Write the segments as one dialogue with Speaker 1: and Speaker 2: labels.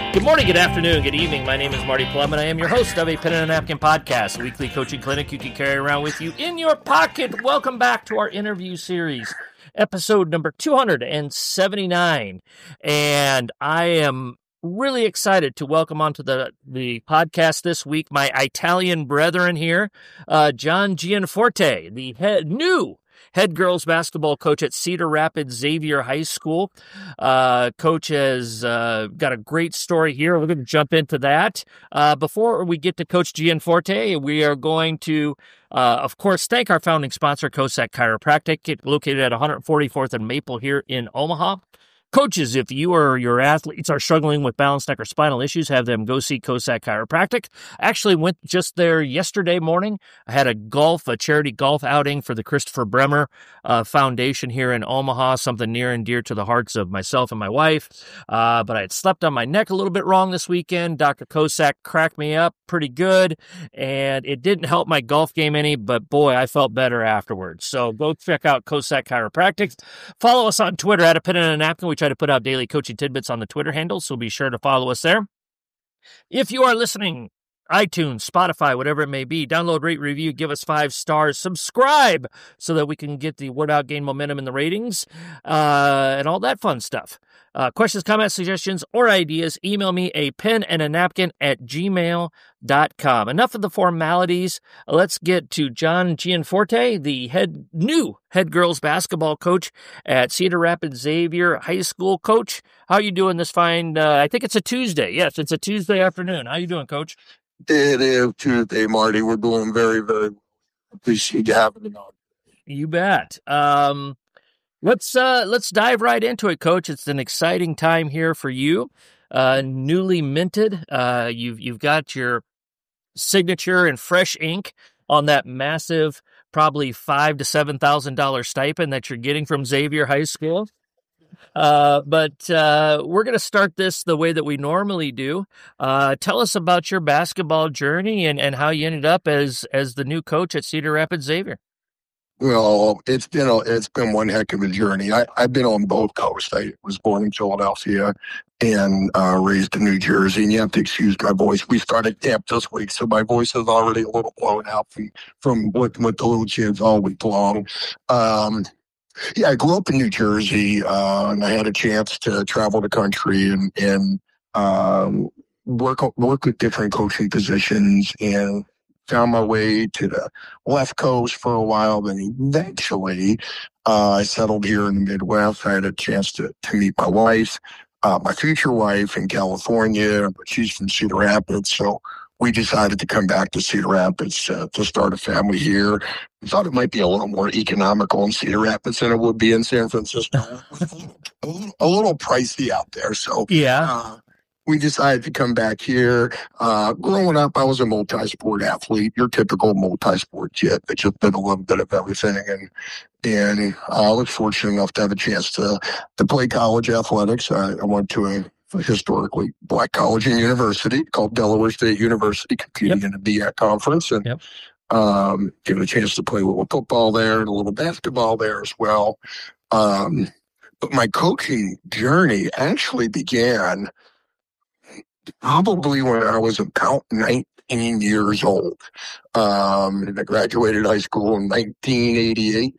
Speaker 1: Good morning, good afternoon, good evening. My name is Marty Plum, and I am your host of a Pen and a Napkin podcast, a weekly coaching clinic you can carry around with you in your pocket. Welcome back to our interview series, episode number 279. And I am really excited to welcome onto the podcast this week my Italian brethren here, John Gianforte, the new head girls basketball coach at Cedar Rapids Xavier High School. Coach has got a great story here. We're going to jump into that. Before we get to Coach Gianforte, we are going to, of course, thank our founding sponsor, Cossack Chiropractic, located at 144th and Maple here in Omaha. Coaches, if you or your athletes are struggling with balance, neck, or spinal issues, have them go see Cossack Chiropractic. I actually went just there yesterday morning. I had a charity golf outing for the Christopher Bremer Foundation here in Omaha, something near and dear to the hearts of myself and my wife. But I had slept on my neck a little bit wrong this weekend. Dr. Cossack cracked me up pretty good, and it didn't help my golf game any, but boy, I felt better afterwards. So go check out Cossack Chiropractic. Follow us on Twitter at A Pen and a Napkin. We try to put out daily coaching tidbits on the Twitter handle, so be sure to follow us there. If you are listening, iTunes, Spotify, whatever it may be, download, rate, review, give us 5 stars, subscribe so that we can get the word out, gain momentum in the ratings, and all that fun stuff. Questions, comments, suggestions, or ideas, email me a pen and a napkin at gmail.com. Enough of the formalities. Let's get to John Gianforte, the new head girls basketball coach at Cedar Rapids Xavier High School. Coach, how are you doing this fine? I think it's a Tuesday. Yes, it's a Tuesday afternoon. How are you doing, Coach?
Speaker 2: It is Tuesday, Marty. We're doing very, very well. Appreciate you having me on.
Speaker 1: You bet. Let's dive right into it, Coach. It's an exciting time here for you. Newly minted. You've got your signature and fresh ink on that massive, probably $5,000 to $7,000 stipend that you're getting from Xavier High School. But we're going to start this the way that we normally do. Tell us about your basketball journey and how you ended up as the new coach at Cedar Rapids Xavier.
Speaker 2: Well, it's been one heck of a journey. I've been on both coasts. I was born in Philadelphia and raised in New Jersey. And you have to excuse my voice. We started camp this week, so my voice is already a little blown out from with the little kids all week long. Yeah, I grew up in New Jersey, and I had a chance to travel the country and work with different coaching positions, and found my way to the left coast for a while. Then eventually, I settled here in the Midwest. I had a chance to meet my wife, my future wife in California, but she's from Cedar Rapids, so we decided to come back to Cedar Rapids to start a family here. We thought it might be a little more economical in Cedar Rapids than it would be in San Francisco. a little pricey out there. So
Speaker 1: yeah,
Speaker 2: we decided to come back here. Growing up, I was a multi-sport athlete, your typical multi-sport kid that just did a little bit of everything. And I was fortunate enough to have a chance to play college athletics. I went to a historically black college and university called Delaware State University, competing in the BAC conference, and given a chance to play a little football there and a little basketball there as well. But my coaching journey actually began probably when I was about 19 years old. And I graduated high school in 1988.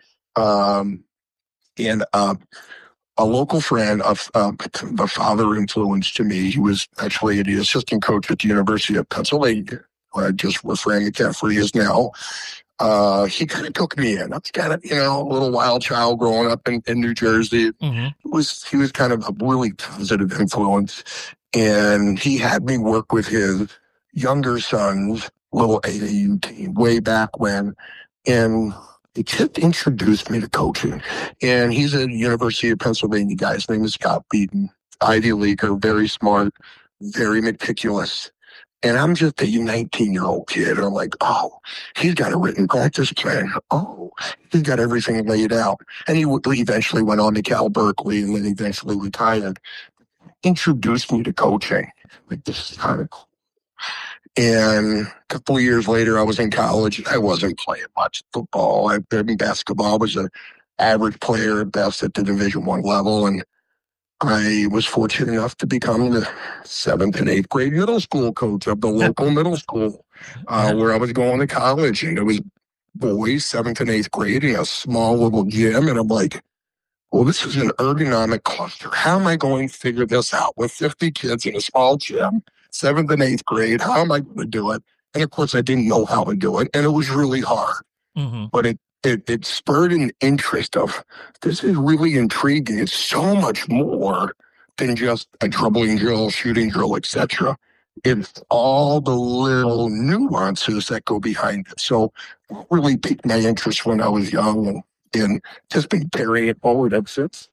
Speaker 2: And a local friend of a father influence to me. He was actually the assistant coach at the University of Pennsylvania, where I just referring to that for years now. He kind of took me in. I was kind of, a little wild child growing up in New Jersey. Mm-hmm. He was kind of a really positive influence. And he had me work with his younger son's little AAU team way back when. And he just introduced me to coaching. And he's a University of Pennsylvania guy. His name is Scott Beaton, Ivy Leaguer, very smart, very meticulous. And I'm just a 19-year-old kid. And I'm like, oh, he's got a written practice plan. Oh, he's got everything laid out. And he eventually went on to Cal Berkeley and then eventually retired. Introduced me to coaching. Like, this is kind of cool. And a couple of years later, I was in college. I wasn't playing much football. Basketball. I was an average player at best at the Division I level. And I was fortunate enough to become the 7th and 8th grade middle school coach of the local middle school where I was going to college. And it was boys, 7th and 8th grade, in a small little gym. And I'm like, well, this is an ergonomic cluster. How am I going to figure this out with 50 kids in a small gym, 7th and 8th grade? How am I going to do it? And of course, I didn't know how to do it. And it was really hard. Mm-hmm. But it spurred an interest of, this is really intriguing. It's so much more than just a dribbling drill, shooting drill, etc. It's all the little nuances that go behind it. So it really piqued my interest when I was young, and just been carrying it forward ever since.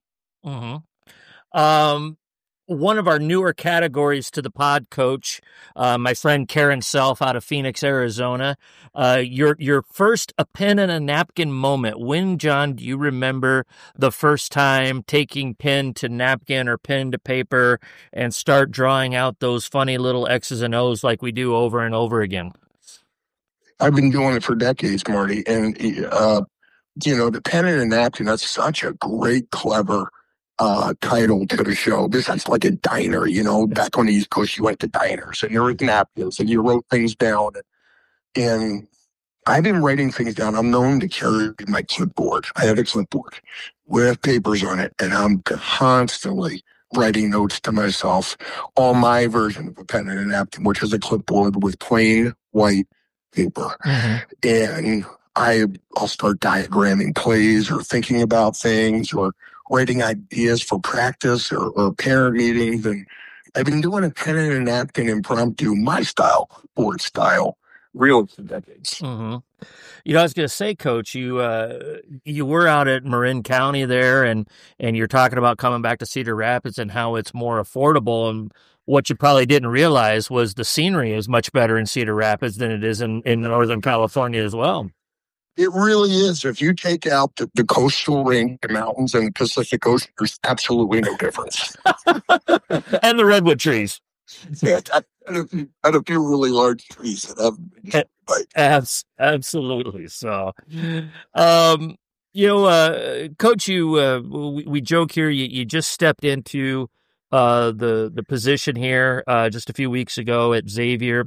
Speaker 1: Mm-hmm. One of our newer categories to the pod, Coach, my friend Karen Self out of Phoenix, Arizona. Your first a pen and a napkin moment. When, John, do you remember the first time taking pen to napkin or pen to paper and start drawing out those funny little X's and O's like we do over and over again?
Speaker 2: I've been doing it for decades, Marty. And, the pen and a napkin, that's such a great, clever title to the show. This is like a diner, back on the East Coast, you went to diners and you wrote napkins and you wrote things down. And I've been writing things down. I'm known to carry my clipboard. I have a clipboard with papers on it, and I'm constantly writing notes to myself on my version of a pen and a napkin, which is a clipboard with plain white paper. Mm-hmm. And I'll start diagramming plays or thinking about things or writing ideas for practice or parent meetings. And I've been doing a pen and a napkin impromptu, my style, board style, real for decades.
Speaker 1: Mm-hmm. I was going to say, Coach, you were out at Marin County there, and you're talking about coming back to Cedar Rapids and how it's more affordable. And what you probably didn't realize was the scenery is much better in Cedar Rapids than it is in Northern California as well.
Speaker 2: It really is. If you take out the coastal range, the mountains, and the Pacific Ocean, there's absolutely no difference.
Speaker 1: And the redwood trees.
Speaker 2: Yeah, and a few really large trees that have
Speaker 1: absolutely. So, Coach, we joke here. You just stepped into the position here just a few weeks ago at Xavier.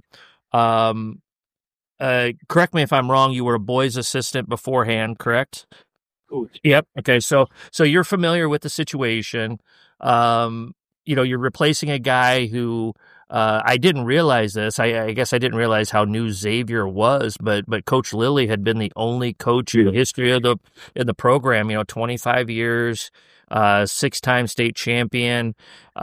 Speaker 1: Correct me if I'm wrong. You were a boys' assistant beforehand, correct?
Speaker 2: Oh.
Speaker 1: Yep. Okay. So you're familiar with the situation. You're replacing a guy who I didn't realize this. I guess I didn't realize how new Xavier was, but Coach Lilly had been the only coach in the history of the program. 25 years, 6-time state champion.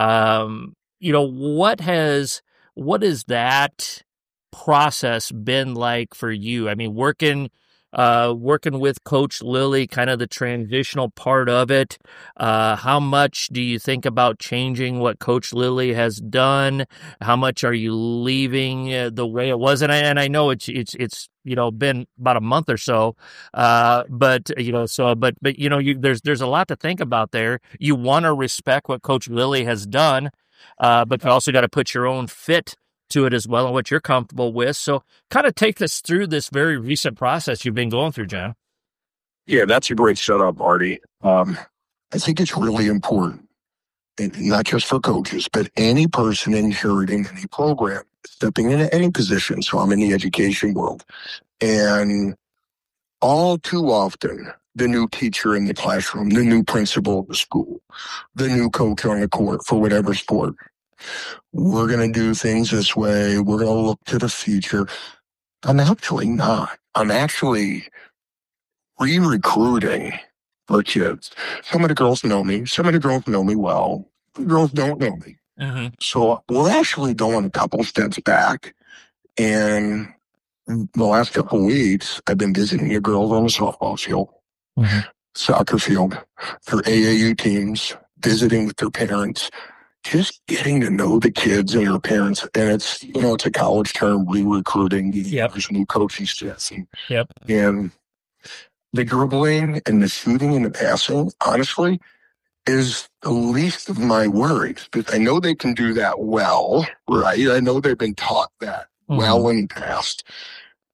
Speaker 1: What is that process been like for you? I mean, working with Coach Lilly, kind of the transitional part of it. How much do you think about changing what Coach Lilly has done? How much are you leaving the way it was? And I know it's been about a month or so, but there's a lot to think about there. You want to respect what Coach Lilly has done, but you also got to put your own fit to it as well and what you're comfortable with. So kind of take us through this very recent process you've been going through, John.
Speaker 2: Yeah, that's a great setup, Artie. I think it's really important, and not just for coaches, but any person inheriting any program, stepping into any position. So I'm in the education world. And all too often, the new teacher in the classroom, the new principal of the school, the new coach on the court for whatever sport, we're going to do things this way. We're going to look to the future. I'm actually not. I'm actually re-recruiting for kids. Some of the girls know me. Some of the girls know me well. The girls don't know me. Mm-hmm. So we're actually going a couple steps back. And the last couple of weeks, I've been visiting the girls on the softball field, mm-hmm. soccer field, their AAU teams, visiting with their parents, just getting to know the kids and their parents. And it's, it's a college term, re-recruiting.
Speaker 1: Yep.
Speaker 2: There's new coaching staff.
Speaker 1: Yep.
Speaker 2: And the dribbling and the shooting and the passing, honestly, is the least of my worries. Because I know they can do that well, right? I know they've been taught that mm-hmm. well in the past.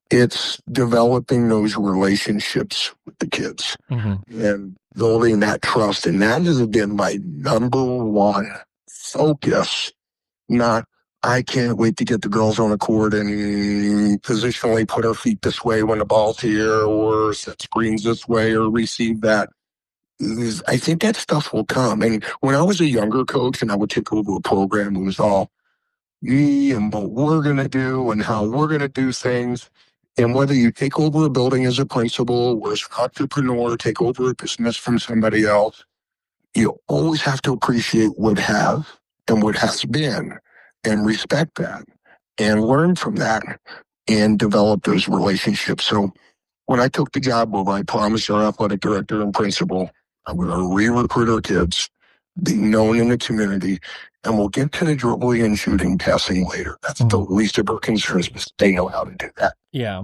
Speaker 2: It's developing those relationships with the kids and building that trust. And that has been my number one focus. Not, I can't wait to get the girls on the court and positionally put our feet this way when the ball's here, or set screens this way, or receive that. I think that stuff will come. And when I was a younger coach and I would take over a program, it was all me and what we're going to do and how we're going to do things. And whether you take over a building as a principal or as an entrepreneur, take over a business from somebody else, you always have to appreciate what have and what has been and respect that and learn from that and develop those relationships. So when I took the job over, I promised our athletic director and principal, I'm going to re-recruit our kids, be known in the community, and we'll get to the dribbling and shooting passing later. That's the least of our concerns, but they know how to do that.
Speaker 1: Yeah.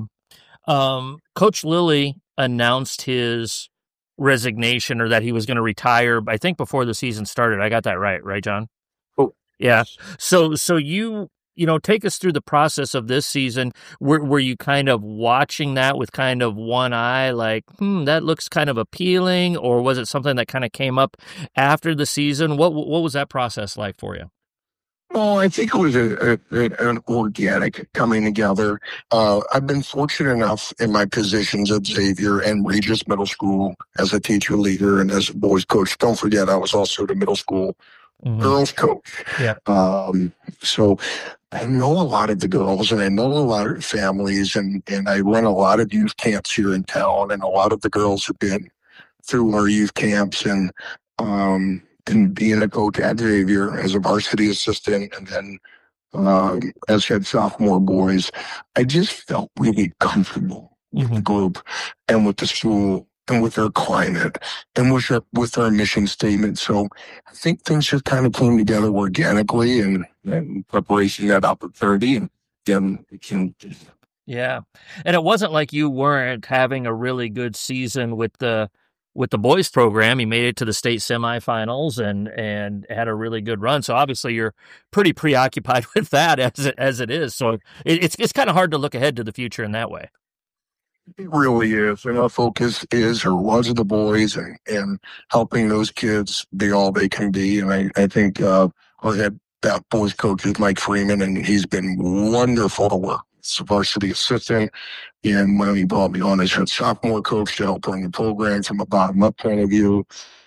Speaker 1: Coach Lilly announced his resignation, or that he was going to retire, I think before the season started. I got that right, John?
Speaker 2: Oh,
Speaker 1: yeah. So you know, take us through the process of this season. Were you kind of watching that with kind of one eye, like, that looks kind of appealing, or was it something that kind of came up after the season? What was that process like for you?
Speaker 2: Oh, I think it was an organic coming together. I've been fortunate enough in my positions at Xavier and Regis Middle School as a teacher leader and as a boys coach. Don't forget, I was also the middle school girls coach.
Speaker 1: Yeah.
Speaker 2: So I know a lot of the girls and I know a lot of families, and I run a lot of youth camps here in town, and a lot of the girls have been through our youth camps, and being a coach at Xavier as a varsity assistant, and then as head sophomore boys, I just felt really comfortable with the group and with the school and with our climate and with our mission statement. So I think things just kind of came together organically and preparation that opportunity, and then it came.
Speaker 1: Yeah. And it wasn't like you weren't having a really good season with the boys program. You made it to the state semifinals and had a really good run. So obviously you're pretty preoccupied with that as it is. So it's kind of hard to look ahead to the future in that way.
Speaker 2: It really is. And our focus is, or was, the boys and helping those kids be all they can be. And I think our head that boys coach is Mike Freeman, and he's been wonderful to work. He's a varsity assistant. And when he brought me on as head sophomore coach to help run the program from a bottom-up point of view,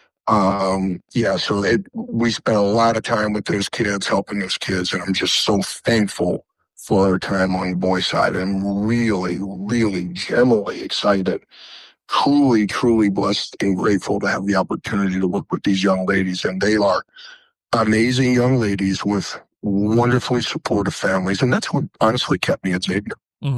Speaker 2: so we spent a lot of time with those kids, helping those kids, and I'm just so thankful for our time on the boys' side. I'm really, really genuinely excited, truly, truly blessed and grateful to have the opportunity to work with these young ladies. And they are amazing young ladies with wonderfully supportive families. And that's what honestly kept me at Xavier.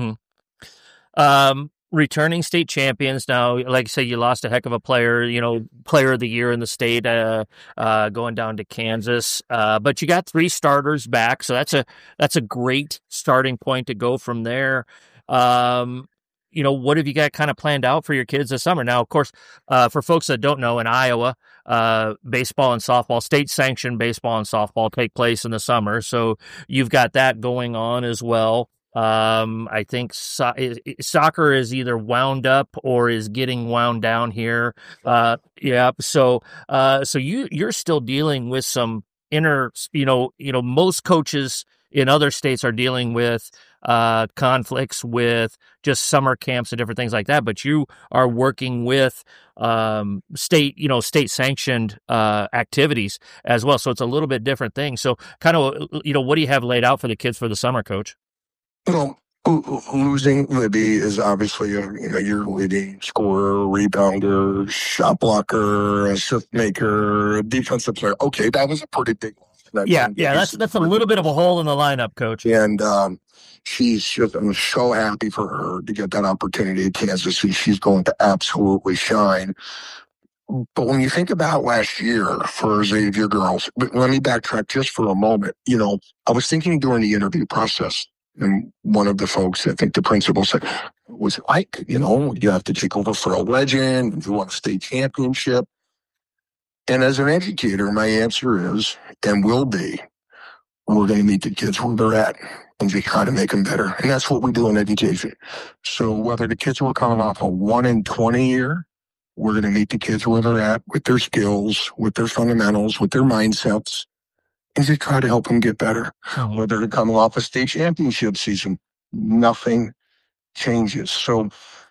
Speaker 1: Returning state champions. Now, like I say, you lost a heck of a player, player of the year in the state, going down to Kansas. But you got 3 starters back. So that's a great starting point to go from there. What have you got kind of planned out for your kids this summer? Now, of course, for folks that don't know, in Iowa, baseball and softball, state-sanctioned baseball and softball take place in the summer. So you've got that going on as well. I think soccer is either wound up or is getting wound down here. So you're still dealing with some most coaches in other states are dealing with conflicts with just summer camps and different things like that. But you are working with state sanctioned activities as well. So it's a little bit different thing. So kind of, what do you have laid out for the kids for the summer, Coach?
Speaker 2: Well, losing Libby is obviously your leading scorer, rebounder, shot blocker, assist maker, defensive player. Okay, that was a pretty big loss.
Speaker 1: That's a little bit of a hole in the lineup, Coach.
Speaker 2: And I'm so happy for her to get that opportunity at Kansas City. She's going to absolutely shine. But when you think about last year for Xavier girls, let me backtrack just for a moment. I was thinking during the interview process, and one of the folks, I think the principal, said, was it like, you have to take over for a legend, and you want a state championship? And as an educator, my answer is, and will be, we're going to meet the kids where they're at. and you try to make them better. And that's what we do in education. So whether the kids were coming off a 1 in 20 year, we're going to meet the kids where they're at with their skills, with their fundamentals, with their mindsets, and just try to help them get better. Whether they're coming off a state championship season, nothing changes. So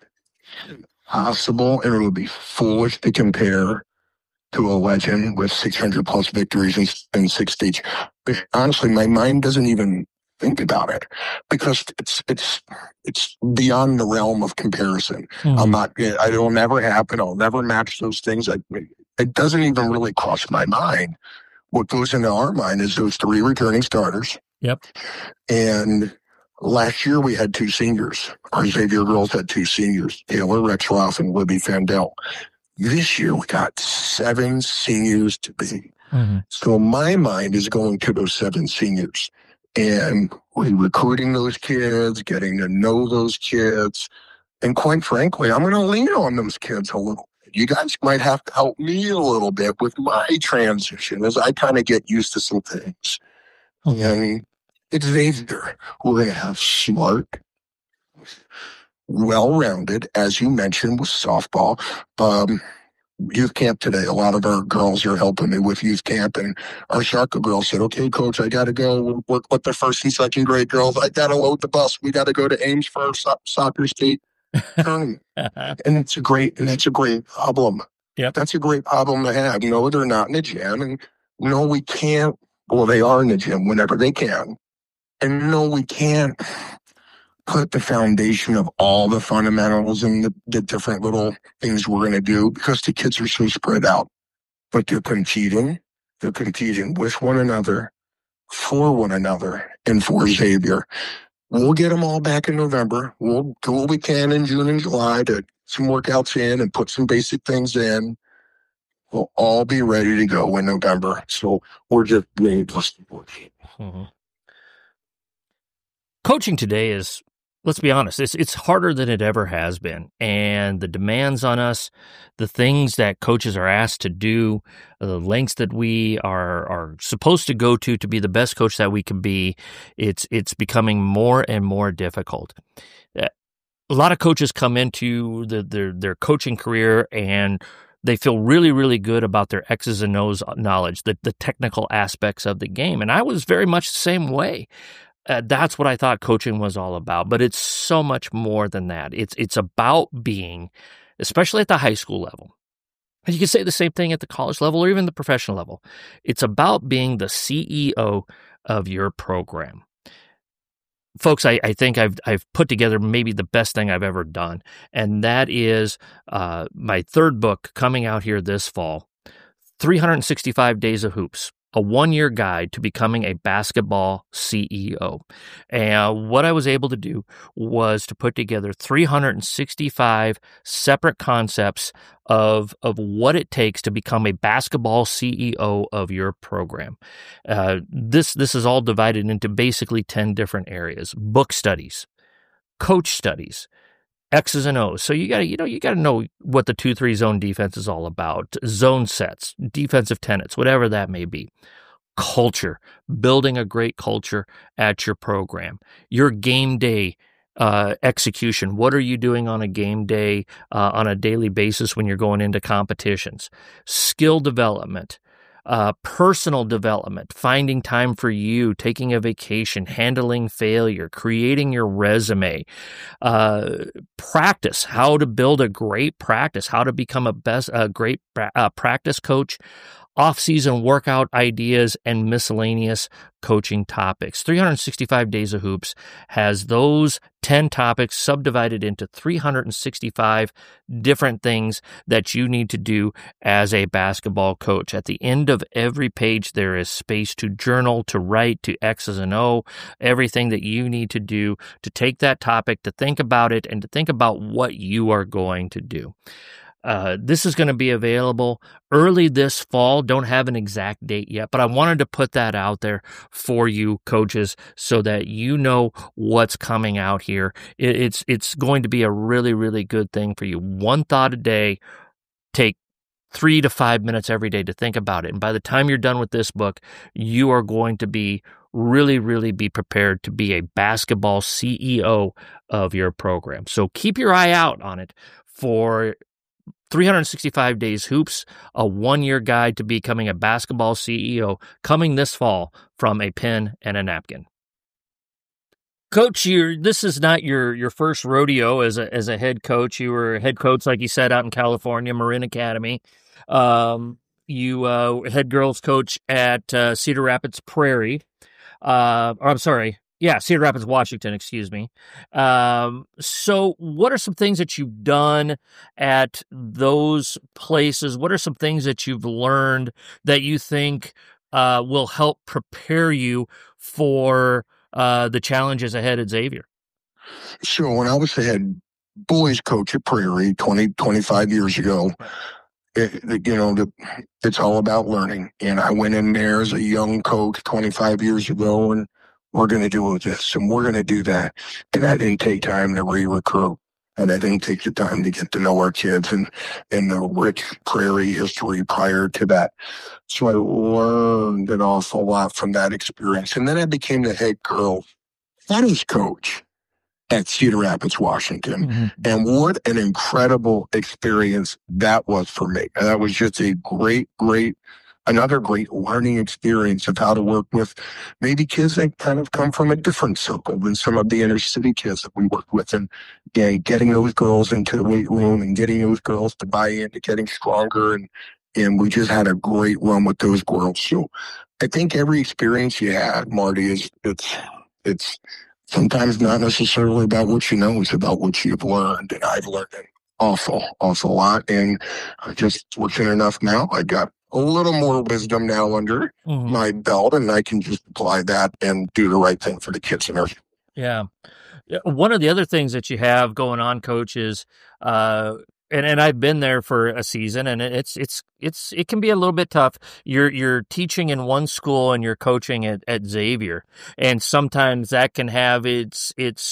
Speaker 2: possible, and it would be foolish to compare to a legend with 600 plus victories in 6 states. But honestly, my mind doesn't even think about it because it's beyond the realm of comparison. It'll never happen. I'll never match those things. It doesn't even really cross my mind. What goes into our mind is those 3 returning starters.
Speaker 1: Yep.
Speaker 2: And last year we had 2 seniors. Our Xavier girls had 2 seniors, Taylor Rexroth and Libby Fandel. This year we got 7 seniors to be. So my mind is going to those 7 seniors. And we're recruiting those kids, getting to know those kids. And quite frankly, I'm going to lean on those kids a little. You guys might have to help me a little bit with my transition as I kind of get used to some things. And it's Xavier. We have smart, well-rounded, as you mentioned, with softball. Youth camp today, a lot of our girls are helping me with youth camp, and our Sharka girl said, okay, coach, I got to go work with the first and second grade girls. I got to load the bus. We got to go to Ames for our soccer state tournament. And that's a great problem.
Speaker 1: Yep.
Speaker 2: That's a great problem to have. No, they're not in the gym, and no, we can't. Well, they are in the gym whenever they can. And no, we can't put the foundation of all the fundamentals and the different little things we're going to do because the kids are so spread out. But they're competing with one another, for one another, and for Xavier. We'll get them all back in November. We'll do what we can in June and July to get some workouts in and put some basic things in. We'll all be ready to go in November. So we're just being plus the 14.
Speaker 1: Coaching today is, let's be honest, it's harder than it ever has been. And the demands on us, the things that coaches are asked to do, the lengths that we are supposed to go to be the best coach that we can be, it's becoming more and more difficult. A lot of coaches come into their coaching career and they feel really, really good about their X's and O's knowledge, the technical aspects of the game. And I was very much the same way. That's what I thought coaching was all about, but it's so much more than that. It's about being, especially at the high school level, and you can say the same thing at the college level or even the professional level. It's about being the CEO of your program. Folks, I think I've put together maybe the best thing I've ever done, and that is my 3rd book coming out here this fall, 365 Days of Hoops. A 1-year guide to becoming a basketball CEO. And what I was able to do was to put together 365 separate concepts of what it takes to become a basketball CEO of your program. This is all divided into basically 10 different areas: book studies, coach studies, X's and O's. So you got to know what the 2-3 zone defense is all about, zone sets, defensive tenets, whatever that may be. Culture, building a great culture at your program. Your game day execution. What are you doing on a game day, on a daily basis when you're going into competitions? Skill development. Personal development, finding time for you, taking a vacation, handling failure, creating your resume, practice, how to build a great practice, how to become a great practice coach, off-season workout ideas, and miscellaneous coaching topics. 365 Days of Hoops has those 10 topics subdivided into 365 different things that you need to do as a basketball coach. At the end of every page, there is space to journal, to write, to X's and O, everything that you need to do to take that topic, to think about it, and to think about what you are going to do. This is going to be available early this fall. Don't have an exact date yet, but I wanted to put that out there for you coaches so that you know what's coming out here. It's going to be a really, really good thing for you. One thought a day. Take 3 to 5 minutes every day to think about it. And by the time you're done with this book, you are going to be really be prepared to be a basketball CEO of your program. So keep your eye out on it for 365 Days Hoops, a 1-year guide to becoming a basketball CEO, coming this fall from A Pen and a Napkin. Coach, this is not your first rodeo as a head coach. You were a head coach, like you said, out in California, Marin Academy. You head girls coach at Cedar Rapids Prairie. Cedar Rapids, Washington, excuse me. So what are some things that you've done at those places? What are some things that you've learned that you think will help prepare you for the challenges ahead at Xavier?
Speaker 2: Sure. When I was the head boys coach at Prairie 25 years ago, it's all about learning. And I went in there as a young coach 25 years ago, and we're going to do this and we're going to do that. And I didn't take time to re-recruit. And I didn't take the time to get to know our kids and the rich Prairie history prior to that. So I learned an awful lot from that experience. And then I became the head girls tennis coach at Cedar Rapids, Washington. Mm-hmm. And what an incredible experience that was for me. And that was just a another great learning experience of how to work with maybe kids that kind of come from a different circle than some of the inner city kids that we work with. And getting those girls into the weight room and getting those girls to buy into getting stronger. And we just had a great run with those girls. So I think every experience you had, Marty, it's sometimes not necessarily about what you know, it's about what you've learned. And I've learned an awful lot. And I'm just fortunate enough now, I got a little more wisdom now under my belt, and I can just apply that and do the right thing for the kids in our.
Speaker 1: Yeah. One of the other things that you have going on, Coach, is and I've been there for a season, and it can be a little bit tough. You're teaching in one school and you're coaching at Xavier, and sometimes that can have its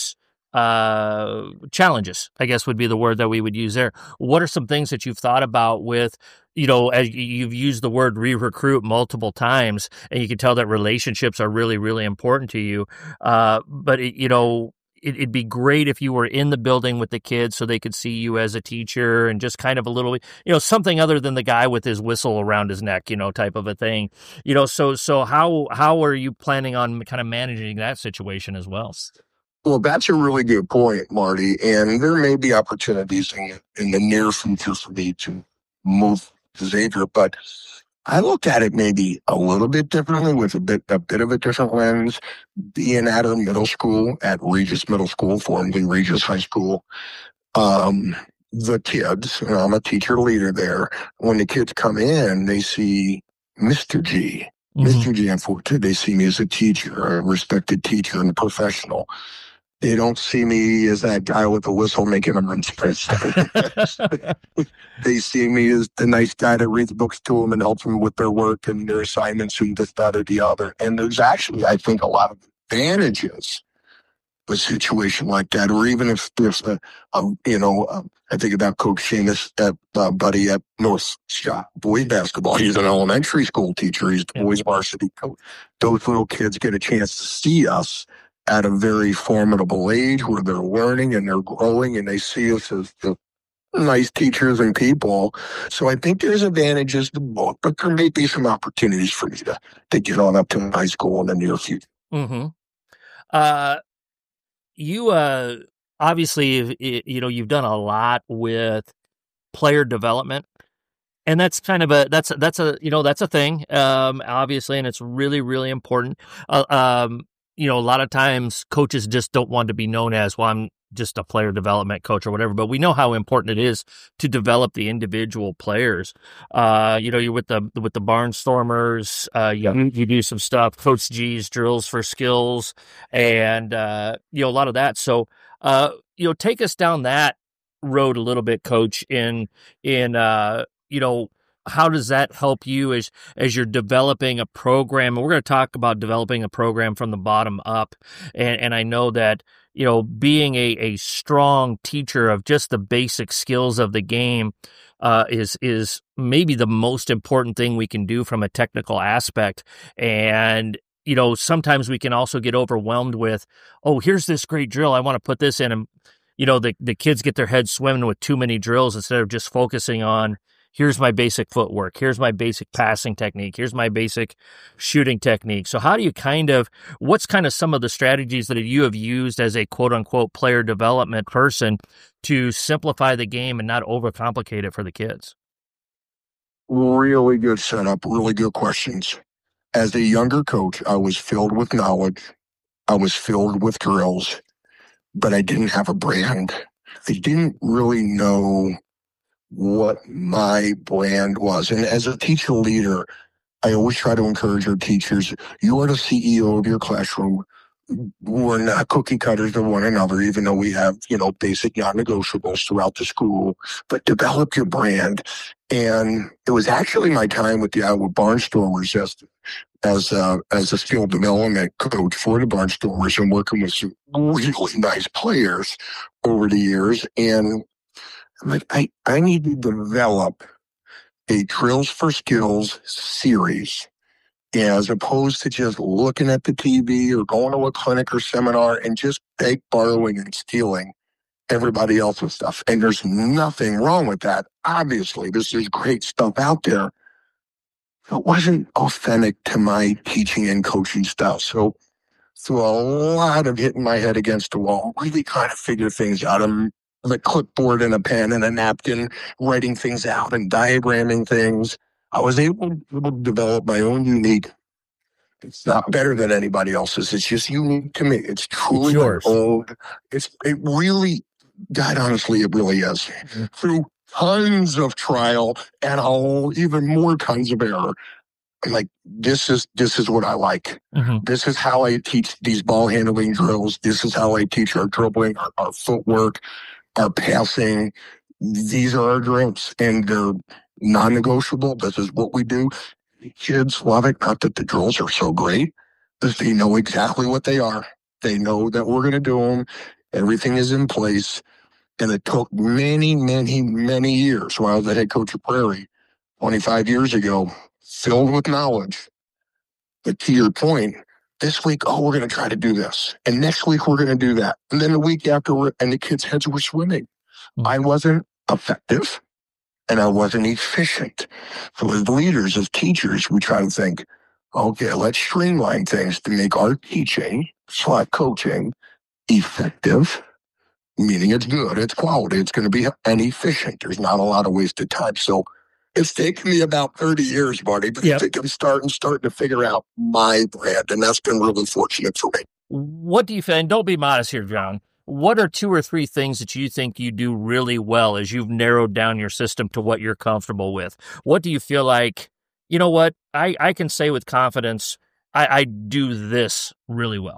Speaker 1: challenges, I guess would be the word that we would use there. What are some things that you've thought about with, as you've used the word re-recruit multiple times, and you can tell that relationships are really, really important to you. But it'd be great if you were in the building with the kids so they could see you as a teacher and just kind of a little, something other than the guy with his whistle around his neck, type of a thing. So how are you planning on kind of managing that situation as well?
Speaker 2: Well, that's a really good point, Marty. And there may be opportunities in the near future for me to move to Xavier, but I looked at it maybe a little bit differently with a bit of a different lens. Being at a middle school, at Regis Middle School, formerly Regis High School, the kids, and I'm a teacher leader there, when the kids come in, they see Mr. G. Mm-hmm. Mr. G, unfortunately, they see me as a teacher, a respected teacher and a professional. They don't see me as that guy with the whistle making them unstressed. They see me as the nice guy that reads books to them and helps them with their work and their assignments and this, that, or the other. And there's actually, I think, a lot of advantages of a situation like that. Or even if there's I think about Coach Seamus, buddy at North Scott boys basketball. He's an elementary school teacher. He's the boys varsity coach. Those little kids get a chance to see us at a very formidable age where they're learning and they're growing, and they see us as the nice teachers and people. So I think there's advantages to both, but there may be some opportunities for me to get on up to high school in the near future.
Speaker 1: Mm-hmm. You obviously, you've done a lot with player development. And that's kind of that's a thing, obviously, and it's really, really important. A lot of times coaches just don't want to be known as, well, I'm just a player development coach or whatever, but we know how important it is to develop the individual players. You're with the Barnstormers, you do some stuff, Coach G's drills for skills, and, a lot of that. So, take us down that road a little bit, Coach, in how does that help you as you're developing a program? And we're going to talk about developing a program from the bottom up. And I know that, being a strong teacher of just the basic skills of the game is maybe the most important thing we can do from a technical aspect. And sometimes we can also get overwhelmed with, oh, here's this great drill, I want to put this in, and the kids get their heads swimming with too many drills instead of just focusing on, here's my basic footwork, here's my basic passing technique, here's my basic shooting technique. So how do you what's some of the strategies that you have used as a quote unquote player development person to simplify the game and not overcomplicate it for the kids?
Speaker 2: Really good setup, really good questions. As a younger coach, I was filled with knowledge. I was filled with drills, but I didn't have a brand. I didn't really know what my brand was. And as a teacher leader, I always try to encourage our teachers, you are the CEO of your classroom. We're not cookie cutters of one another, even though we have, basic non-negotiables throughout the school, but develop your brand. And it was actually my time with the Iowa Barnstormers as a skill development coach for the Barnstormers and working with some really nice players over the years. And I'm like, I need to develop a Drills for Skills series as opposed to just looking at the TV or going to a clinic or seminar and just borrowing and stealing everybody else's stuff. And there's nothing wrong with that. Obviously, this is great stuff out there. It wasn't authentic to my teaching and coaching style. So through a lot of hitting my head against the wall, really trying to figure things out. I'm with a clipboard and a pen and a napkin, writing things out and diagramming things. I was able to develop my own unique. It's not better than anybody else's. It's just unique to me. It's truly my own. It really, God, honestly, it really is. Mm-hmm. Through tons of trial and even more tons of error, I'm like, this is what I like. Mm-hmm. This is how I teach these ball handling drills. This is how I teach our dribbling, our footwork, our passing. These are our drills, and they're non-negotiable. This is what we do. The kids love it. Not that the drills are so great, but they know exactly what they are. They know that we're going to do them. Everything is in place. And it took many, many, many years when I was the head coach of Prairie 25 years ago, filled with knowledge. But to your point, this week, we're going to try to do this. And next week, we're going to do that. And then the week after, and the kids' heads were swimming. Mm-hmm. I wasn't effective and I wasn't efficient. So as leaders, as teachers, we try to think, okay, let's streamline things to make our teaching / coaching effective, meaning it's good, it's quality, it's going to be efficient. There's not a lot of wasted time. So it's taken me about 30 years, Marty, but I think I'm starting to figure out my brand, and that's been really fortunate for me.
Speaker 1: What do you feel, and don't be modest here, John, what are 2 or 3 things that you think you do really well as you've narrowed down your system to what you're comfortable with? What do you feel like, you know what, I can say with confidence, I do this really well?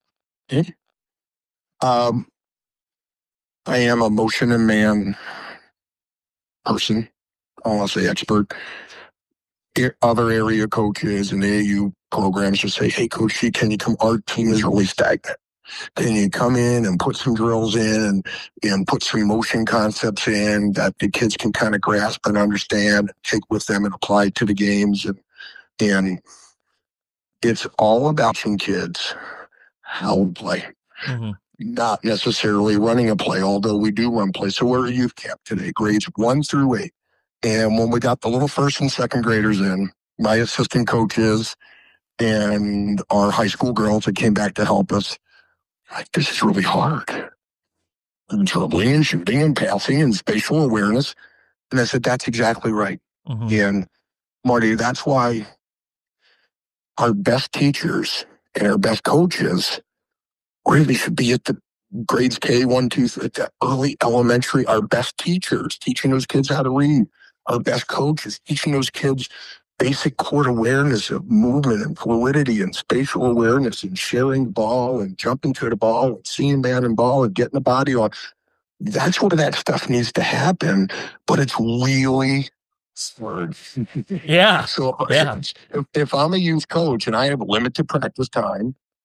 Speaker 2: I am a motion and man person. I don't want to say expert. Other area coaches and AAU programs will say, hey, Coach G, can you come? Our team is really stagnant. Can you come in and put some drills in and put some motion concepts in that the kids can kind of grasp and understand, take with them and apply to the games? And it's all about some kids how to play. Mm-hmm. Not necessarily running a play, although we do run plays. So we're a youth camp today, grades 1 through 8. And when we got the little first and second graders in, my assistant coaches and our high school girls that came back to help us, like, this is really hard. And dribbling and shooting and passing and spatial awareness. And I said, that's exactly right. Mm-hmm. And Marty, that's why our best teachers and our best coaches really should be at the grades K, 1, 2, 3, at the early elementary. Our best teachers teaching those kids how to read. Our best coaches teaching those kids basic court awareness of movement and fluidity and spatial awareness and sharing the ball and jumping to the ball and seeing man and ball and getting the body on. That's where that stuff needs to happen, but it's really hard.
Speaker 1: Yeah.
Speaker 2: So if I'm a youth coach and I have limited practice time,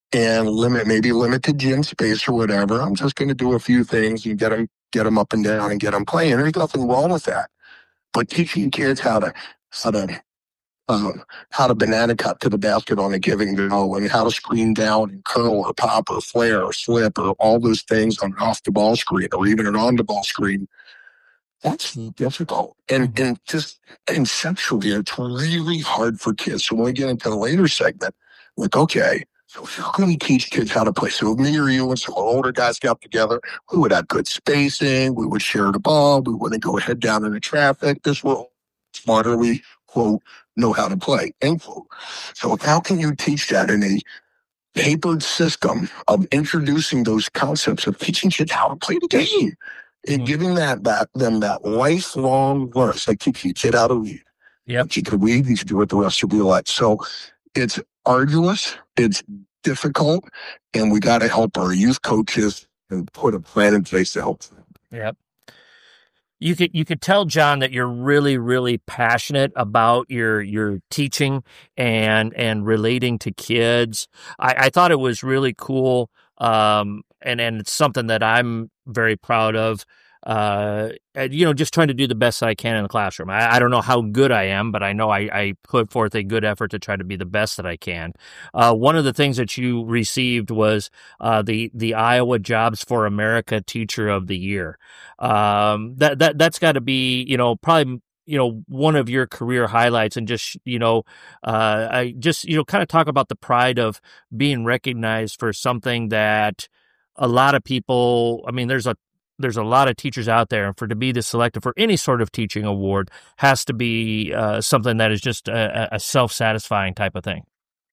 Speaker 2: and maybe limited gym space or whatever. I'm just going to do a few things and get them up and down and get them playing. There's nothing wrong with that. But teaching kids how to how to banana cut to the basket on a giving go, and how to screen down and curl or pop or flare or slip or all those things on an off the ball screen or even an on the ball screen. That's difficult. And just conceptually, it's really hard for kids. So when we get into the later segment, like, okay, so how can we teach kids how to play? So if me or you and some older guys got together, we would have good spacing. We would share the ball. We wouldn't go head down into traffic. This will smarterly, quote, know how to play, end quote. So how can you teach that in a papered system of introducing those concepts of teaching kids how to play the game and giving them that lifelong learn? It's like teaching a kid how to read.
Speaker 1: Yep.
Speaker 2: You could read, you should do it the rest of your life. So it's arduous, it's difficult, and we got to help our youth coaches and put a plan in place to help them.
Speaker 1: Yep. You could tell, John, that you're really, really passionate about your teaching and relating to kids. I thought it was really cool, and it's something that I'm very proud of. Just trying to do the best I can in the classroom. I don't know how good I am, but I know I put forth a good effort to try to be the best that I can. One of the things that you received was the Iowa Jobs for America Teacher of the Year. That's got to be probably one of your career highlights, and just I just kind of talk about the pride of being recognized for something that a lot of people. I mean, there's a lot of teachers out there, and to be selected for any sort of teaching award has to be something that is just a self-satisfying type of thing.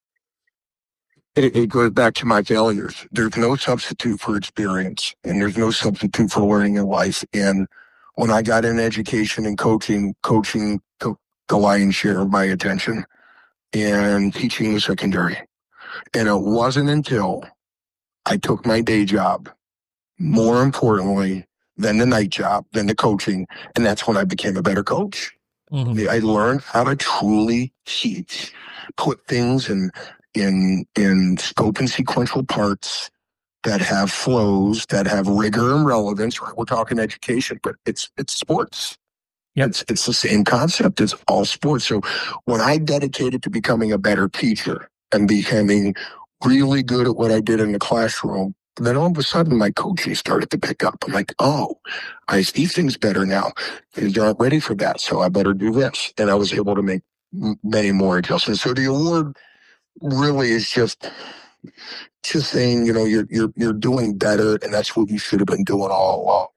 Speaker 2: It goes back to my failures. There's no substitute for experience, and there's no substitute for learning in life. And when I got in education and coaching took the lion's share of my attention, and teaching was secondary. And it wasn't until I took my day job, more importantly than the night job, than the coaching, and that's when I became a better coach. Mm-hmm. I learned how to truly teach, put things in scope and sequential parts that have flows, that have rigor and relevance. Right? We're talking education, but it's sports. Yep. It's the same concept. It's all sports. So when I dedicated to becoming a better teacher and becoming really good at what I did in the classroom, then all of a sudden my coaching started to pick up. I'm like, oh, I see things better now. Kids aren't ready for that, so I better do this. And I was able to make many more adjustments. So the award really is just saying, you're doing better, and that's what you should have been doing all along.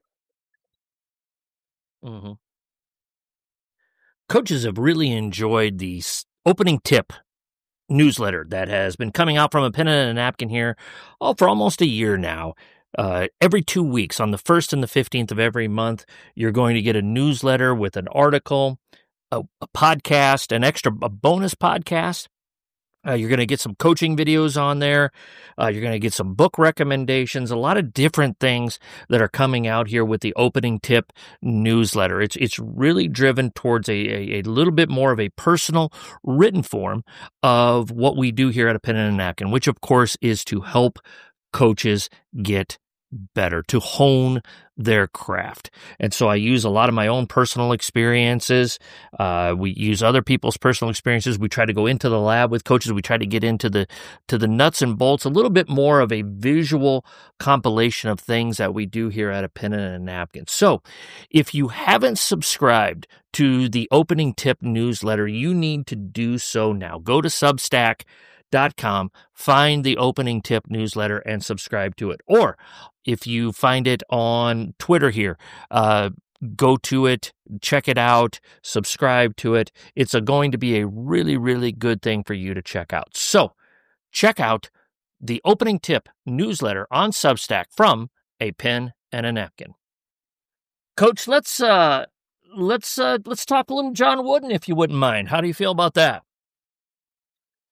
Speaker 1: Mm-hmm. Coaches have really enjoyed the opening tip newsletter that has been coming out from A Pen and a Napkin here for almost a year now. Every 2 weeks, on the 1st and the 15th of every month, you're going to get a newsletter with an article, a podcast, a bonus podcast. You're going to get some coaching videos on there. You're going to get some book recommendations, a lot of different things that are coming out here with the opening tip newsletter. It's really driven towards a little bit more of a personal written form of what we do here at A Pen and a Napkin, which of course is to help coaches get better, to hone their craft. And so I use a lot of my own personal experiences. We use other people's personal experiences. We try to go into the lab with coaches. We try to get into the nuts and bolts, a little bit more of a visual compilation of things that we do here at A Pen and a Napkin. So if you haven't subscribed to the opening tip newsletter, you need to do so now. Go to Substack.com, find the opening tip newsletter and subscribe to it. Or if you find it on Twitter here, go to it, check it out, subscribe to it. It's going to be a really, really good thing for you to check out. So check out the opening tip newsletter on Substack from A Pen and a Napkin. Coach, let's talk a little John Wooden, if you wouldn't mind. How do you feel about that?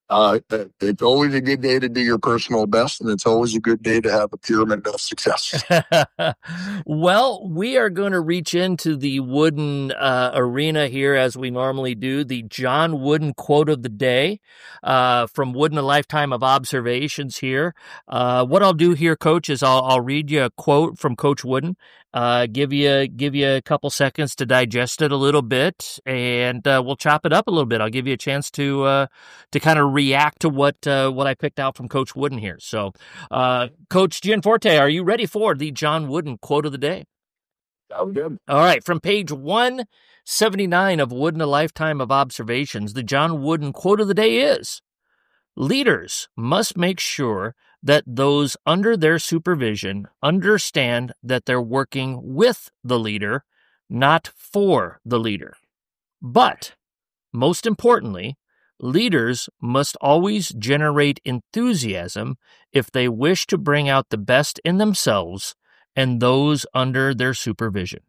Speaker 2: It's always a good day to do your personal best, and it's always a good day to have a pyramid of success.
Speaker 1: Well, we are going to reach into the Wooden arena here as we normally do. The John Wooden quote of the day from Wooden, A Lifetime of Observations here. What I'll do here, Coach, is I'll read you a quote from Coach Wooden. Give you a couple seconds to digest it a little bit, and we'll chop it up a little bit. I'll give you a chance to kind of react to what I picked out from Coach Wooden here. So, Coach Gianforte, are you ready for the John Wooden quote of the day?
Speaker 2: I'm good.
Speaker 1: All right, from page 179 of Wooden, A Lifetime of Observations, the John Wooden quote of the day is, "Leaders must make sure that those under their supervision understand that they're working with the leader, not for the leader. But, most importantly, leaders must always generate enthusiasm if they wish to bring out the best in themselves and those under their supervision."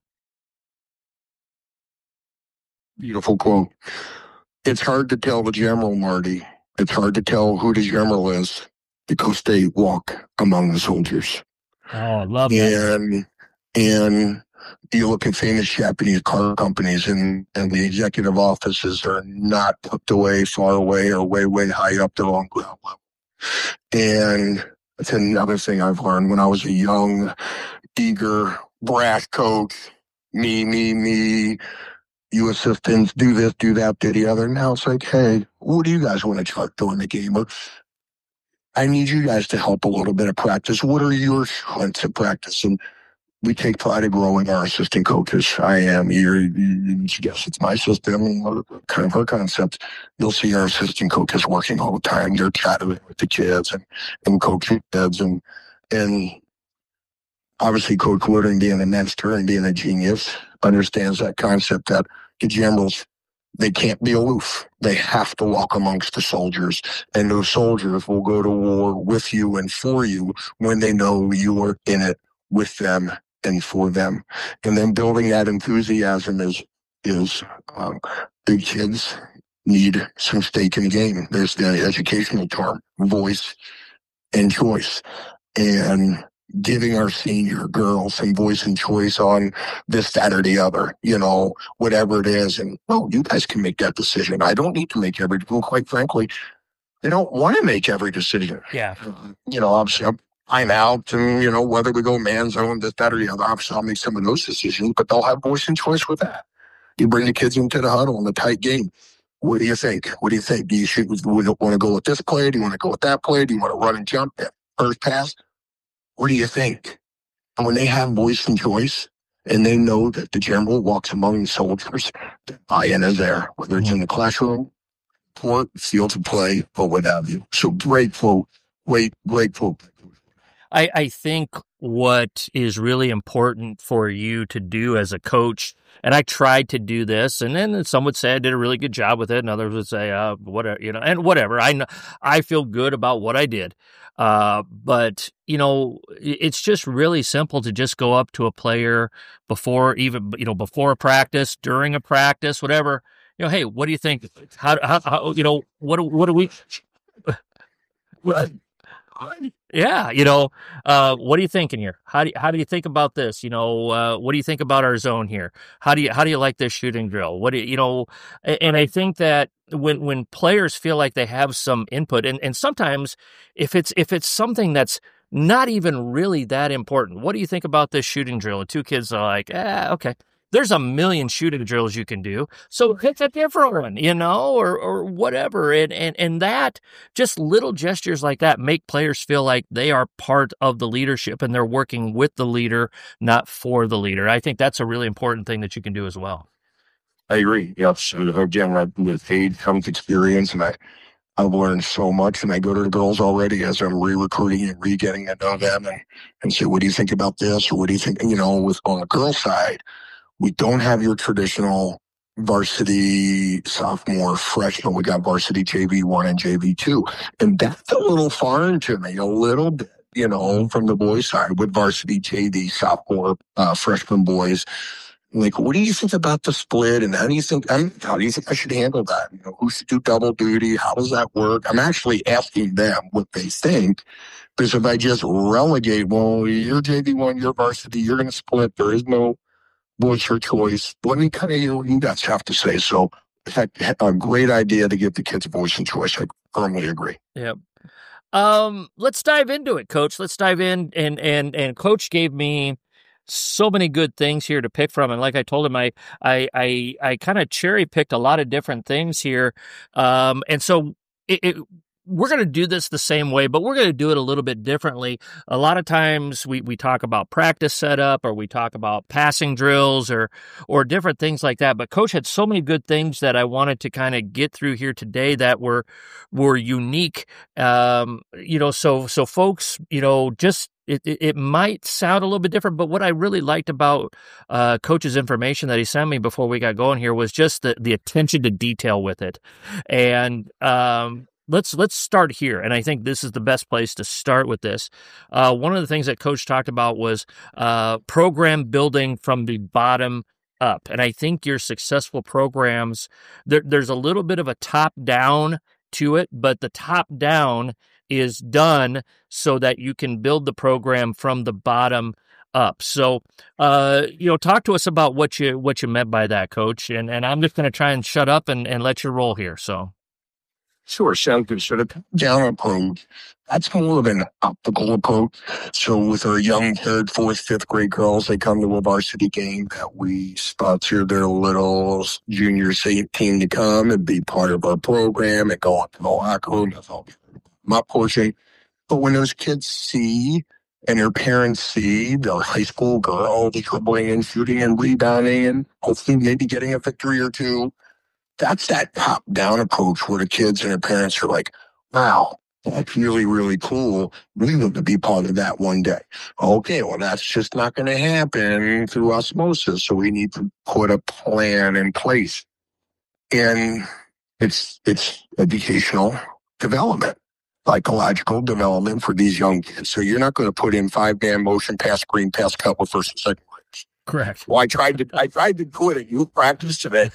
Speaker 2: Beautiful quote. It's hard to tell the general, Marty. It's hard to tell who the general is because they walk among the soldiers.
Speaker 1: Oh, I love that.
Speaker 2: And you look at famous Japanese car companies, and the executive offices are not tucked away, far away, or way, way high up the wrong ground level. And that's another thing I've learned when I was a young, eager, brash coach. Me. You assistants, do this, do that, do the other. Now it's like, hey, what do you guys want to start doing the game? Or I need you guys to help a little bit of practice. What are your strengths of practice? And we take pride in growing our assistant coaches. I am here. Yes, it's my system, kind of our concept. You'll see our assistant coaches working all the time. They're chatting with the kids and coaching kids. And obviously, Coach Wooden, being a mentor and being a genius, understands that concept that the generals, they can't be aloof. They have to walk amongst the soldiers, and those soldiers will go to war with you and for you when they know you are in it with them and for them. And then building that enthusiasm is big kids need some stake in the game. There's the educational term, voice and choice. And giving our senior girls some voice and choice on this, that, or the other, whatever it is. And, you guys can make that decision. I don't need to make every decision. Quite frankly, they don't want to make every decision.
Speaker 1: Yeah.
Speaker 2: Obviously, I'm out, and, whether we go man zone, this, that, or the other, obviously I'll make some of those decisions, but they'll have voice and choice with that. You bring the kids into the huddle in the tight game. What do you think? Do you want to go with this play? Do you want to go with that play? Do you want to run and jump that first pass? What do you think? And when they have voice and choice, and they know that the general walks among the soldiers, the buy-in is there, whether it's in the classroom, court, field of play, or what have you. So great quote. Great quote.
Speaker 1: I think what is really important for you to do as a coach, and I tried to do this, and then some would say I did a really good job with it, and others would say, whatever, and whatever. I feel good about what I did. But it's just really simple to just go up to a player before a practice, during a practice, whatever. Hey, what do you think? How what do we? Yeah, what are you thinking here? How do you think about this? What do you think about our zone here? How do you like this shooting drill? What do you? And I think that when players feel like they have some input, and sometimes if it's something that's not even really that important, what do you think about this shooting drill? And two kids are like, okay. There's a million shooting drills you can do, so pick a different one, or whatever. And that, just little gestures like that make players feel like they are part of the leadership and they're working with the leader, not for the leader. I think that's a really important thing that you can do as well.
Speaker 2: I agree. Yes. Again, with age comes experience, and I've learned so much, and I go to the girls already as I'm re-recruiting and re-getting to know them and say, what do you think about this? Or what do you think, on the girl side, we don't have your traditional varsity sophomore, freshman. We got varsity JV1 and JV2. And that's a little foreign to me, a little bit, from the boys' side with varsity JV sophomore, freshman boys. Like, what do you think about the split? And how do you think I should handle that? Who should do double duty? How does that work? I'm actually asking them what they think. Because if I just relegate, well, you're JV1, you're varsity, you're going to split. There is no voice or choice. Let me kind of hear what you guys have to say. So, a great idea to give the kids voice and choice. I firmly agree.
Speaker 1: Yep. Let's dive into it, Coach. Let's dive in, and Coach gave me so many good things here to pick from, and like I told him, I kind of cherry picked a lot of different things here, and so we're going to do this the same way, but we're going to do it a little bit differently. A lot of times we talk about practice setup, or we talk about passing drills, or different things like that. But Coach had so many good things that I wanted to kind of get through here today that were unique. So folks, just it might sound a little bit different, but what I really liked about Coach's information that he sent me before we got going here was just the attention to detail with it, and Let's start here, and I think this is the best place to start with this. One of the things that Coach talked about was program building from the bottom up, and I think your successful programs, there's a little bit of a top-down to it, but the top-down is done so that you can build the program from the bottom up. So, talk to us about what you meant by that, Coach, and I'm just going to try and shut up and let you roll here, so.
Speaker 2: Sure, sounds good. So the top-down approach, that's more of an optical approach. So with our young third, fourth, fifth grade girls, they come to a varsity game that we sponsor their little junior team to come and be part of our program and go up to the locker room. That's all my portion. But when those kids see and their parents see the high school girl dribbling and shooting and rebounding and hopefully maybe getting a victory or two, that's that top-down approach where the kids and their parents are like, wow, that's really, really cool. We want to be part of that one day. Okay, well, that's just not going to happen through osmosis, so we need to put a plan in place. And it's educational development, psychological development for these young kids. So you're not going to put in 5-man motion, pass screen, pass cut with first and second.
Speaker 1: Correct.
Speaker 2: Well, I tried to do it at youth practice today.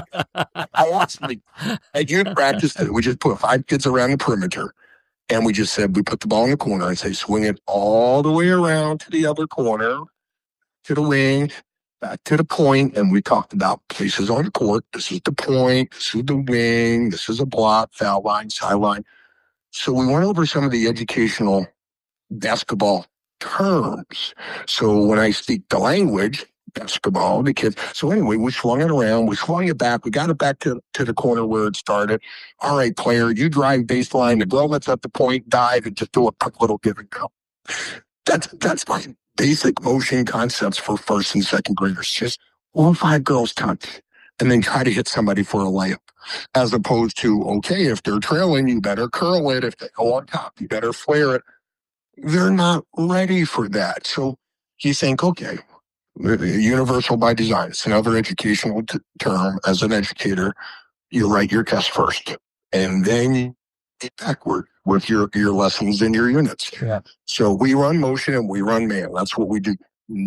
Speaker 2: At youth practice today, we just put 5 kids around the perimeter, and we just said, we put the ball in the corner and say, swing it all the way around to the other corner, to the wing, back to the point, and we talked about places on the court. This is the point, this is the wing, this is a block, foul line, sideline. So we went over some of the educational basketball terms. So when I speak the language, basketball, the kids. So anyway, we swung it around. We swung it back. We got it back to the corner where it started. All right, player, you drive baseline. The girl that's at the point, dive, and just do a quick little give and go. That's my basic motion concepts for first and second graders. Just all 5 girls touch and then try to hit somebody for a layup. As opposed to, okay, if they're trailing, you better curl it. If they go on top, you better flare it. They're not ready for that. So you think, okay, universal by design. It's another educational term. As an educator, you write your test first, and then you get backward with your lessons and your units.
Speaker 1: Yeah.
Speaker 2: So we run motion and we run man. That's what we do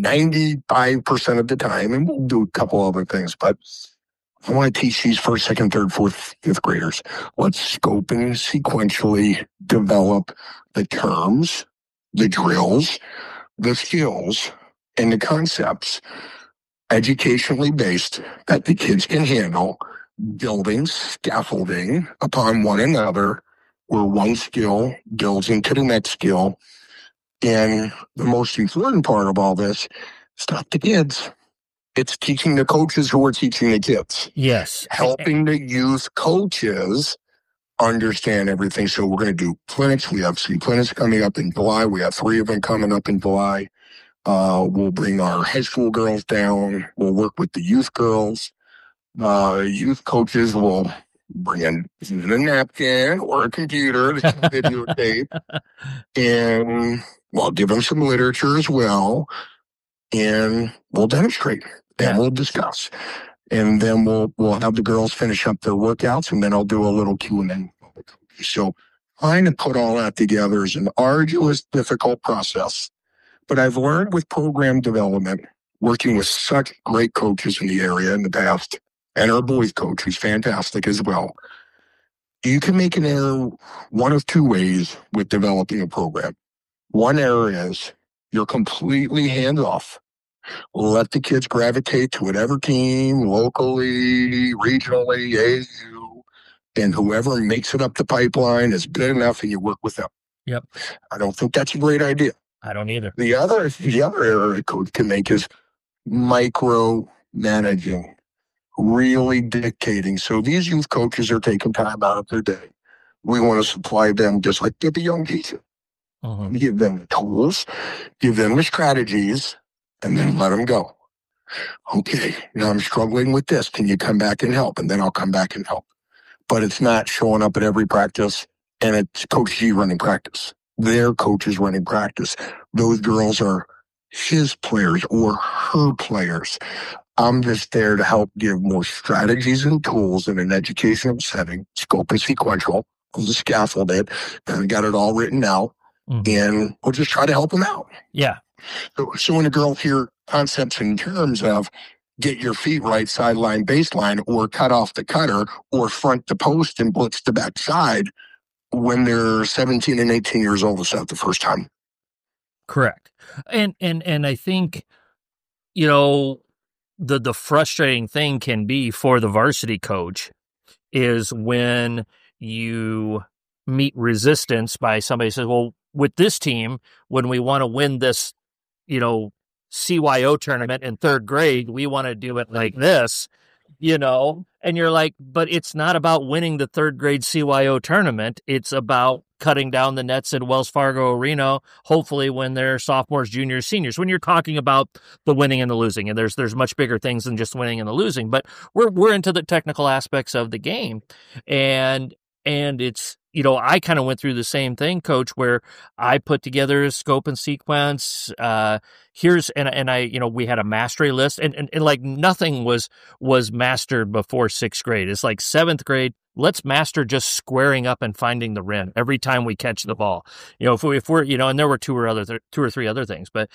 Speaker 2: 95% of the time, and we'll do a couple other things, but I want to teach these first, second, third, fourth, fifth graders. Let's scope and sequentially develop the terms, the drills, the skills, and the concepts educationally based that the kids can handle, building scaffolding upon one another, where one skill builds into the next skill. And the most important part of all this is not the kids. It's teaching the coaches who are teaching the kids.
Speaker 1: Yes.
Speaker 2: Helping the youth coaches understand everything. So we're going to do clinics. We have 3 clinics coming up in July. We have 3 of them coming up in July. We'll bring our high school girls down. We'll work with the youth girls. Youth coaches will bring in a napkin or a computer to videotape. And we'll give them some literature as well. And we'll demonstrate. And we'll discuss. And then we'll have the girls finish up their workouts, and then I'll do a little Q&A. So trying to put all that together is an arduous, difficult process. But I've learned with program development working with such great coaches in the area in the past, and our boys coach, who's fantastic as well. You can make an error one of two ways with developing a program. One error is you're completely hands off. Let the kids gravitate to whatever team, locally, regionally, AU, and whoever makes it up the pipeline is good enough, and you work with them.
Speaker 1: Yep.
Speaker 2: I don't think that's a great idea.
Speaker 1: I don't either.
Speaker 2: The other error a coach can make is micro managing, really dictating. So these youth coaches are taking time out of their day. We want to supply them just like the young teacher. Give them the tools, give them the strategies, and then let them go. Okay, now I'm struggling with this. Can you come back and help? And then I'll come back and help. But it's not showing up at every practice, and it's Coach G running practice. Their coach is running practice. Those girls are his players or her players. I'm just there to help give more strategies and tools in an educational setting. Scope is sequential. I'll just scaffold it, and I got it all written out. And we'll just try to help them out.
Speaker 1: Yeah.
Speaker 2: So when a girl hear concepts in terms of get your feet right, sideline, baseline, or cut off the cutter, or front the post and blitz the backside, when they're 17 and 18 years old, it's not the first time.
Speaker 1: Correct. And I think, the frustrating thing can be for the varsity coach is when you meet resistance by somebody who says, well, with this team, when we want to win this, CYO tournament in third grade, we want to do it like this, and you're like, but it's not about winning the third grade CYO tournament. It's about cutting down the nets in Wells Fargo Arena, hopefully when they're sophomores, juniors, seniors, when you're talking about the winning and the losing. And there's much bigger things than just winning and the losing, but we're into the technical aspects of the game. And it's, I kind of went through the same thing, Coach, where I put together a scope and sequence. I, we had a mastery list, and like nothing was mastered before sixth grade. It's like seventh grade. Let's master just squaring up and finding the rim every time we catch the ball. If we're, and there were two or three other things, but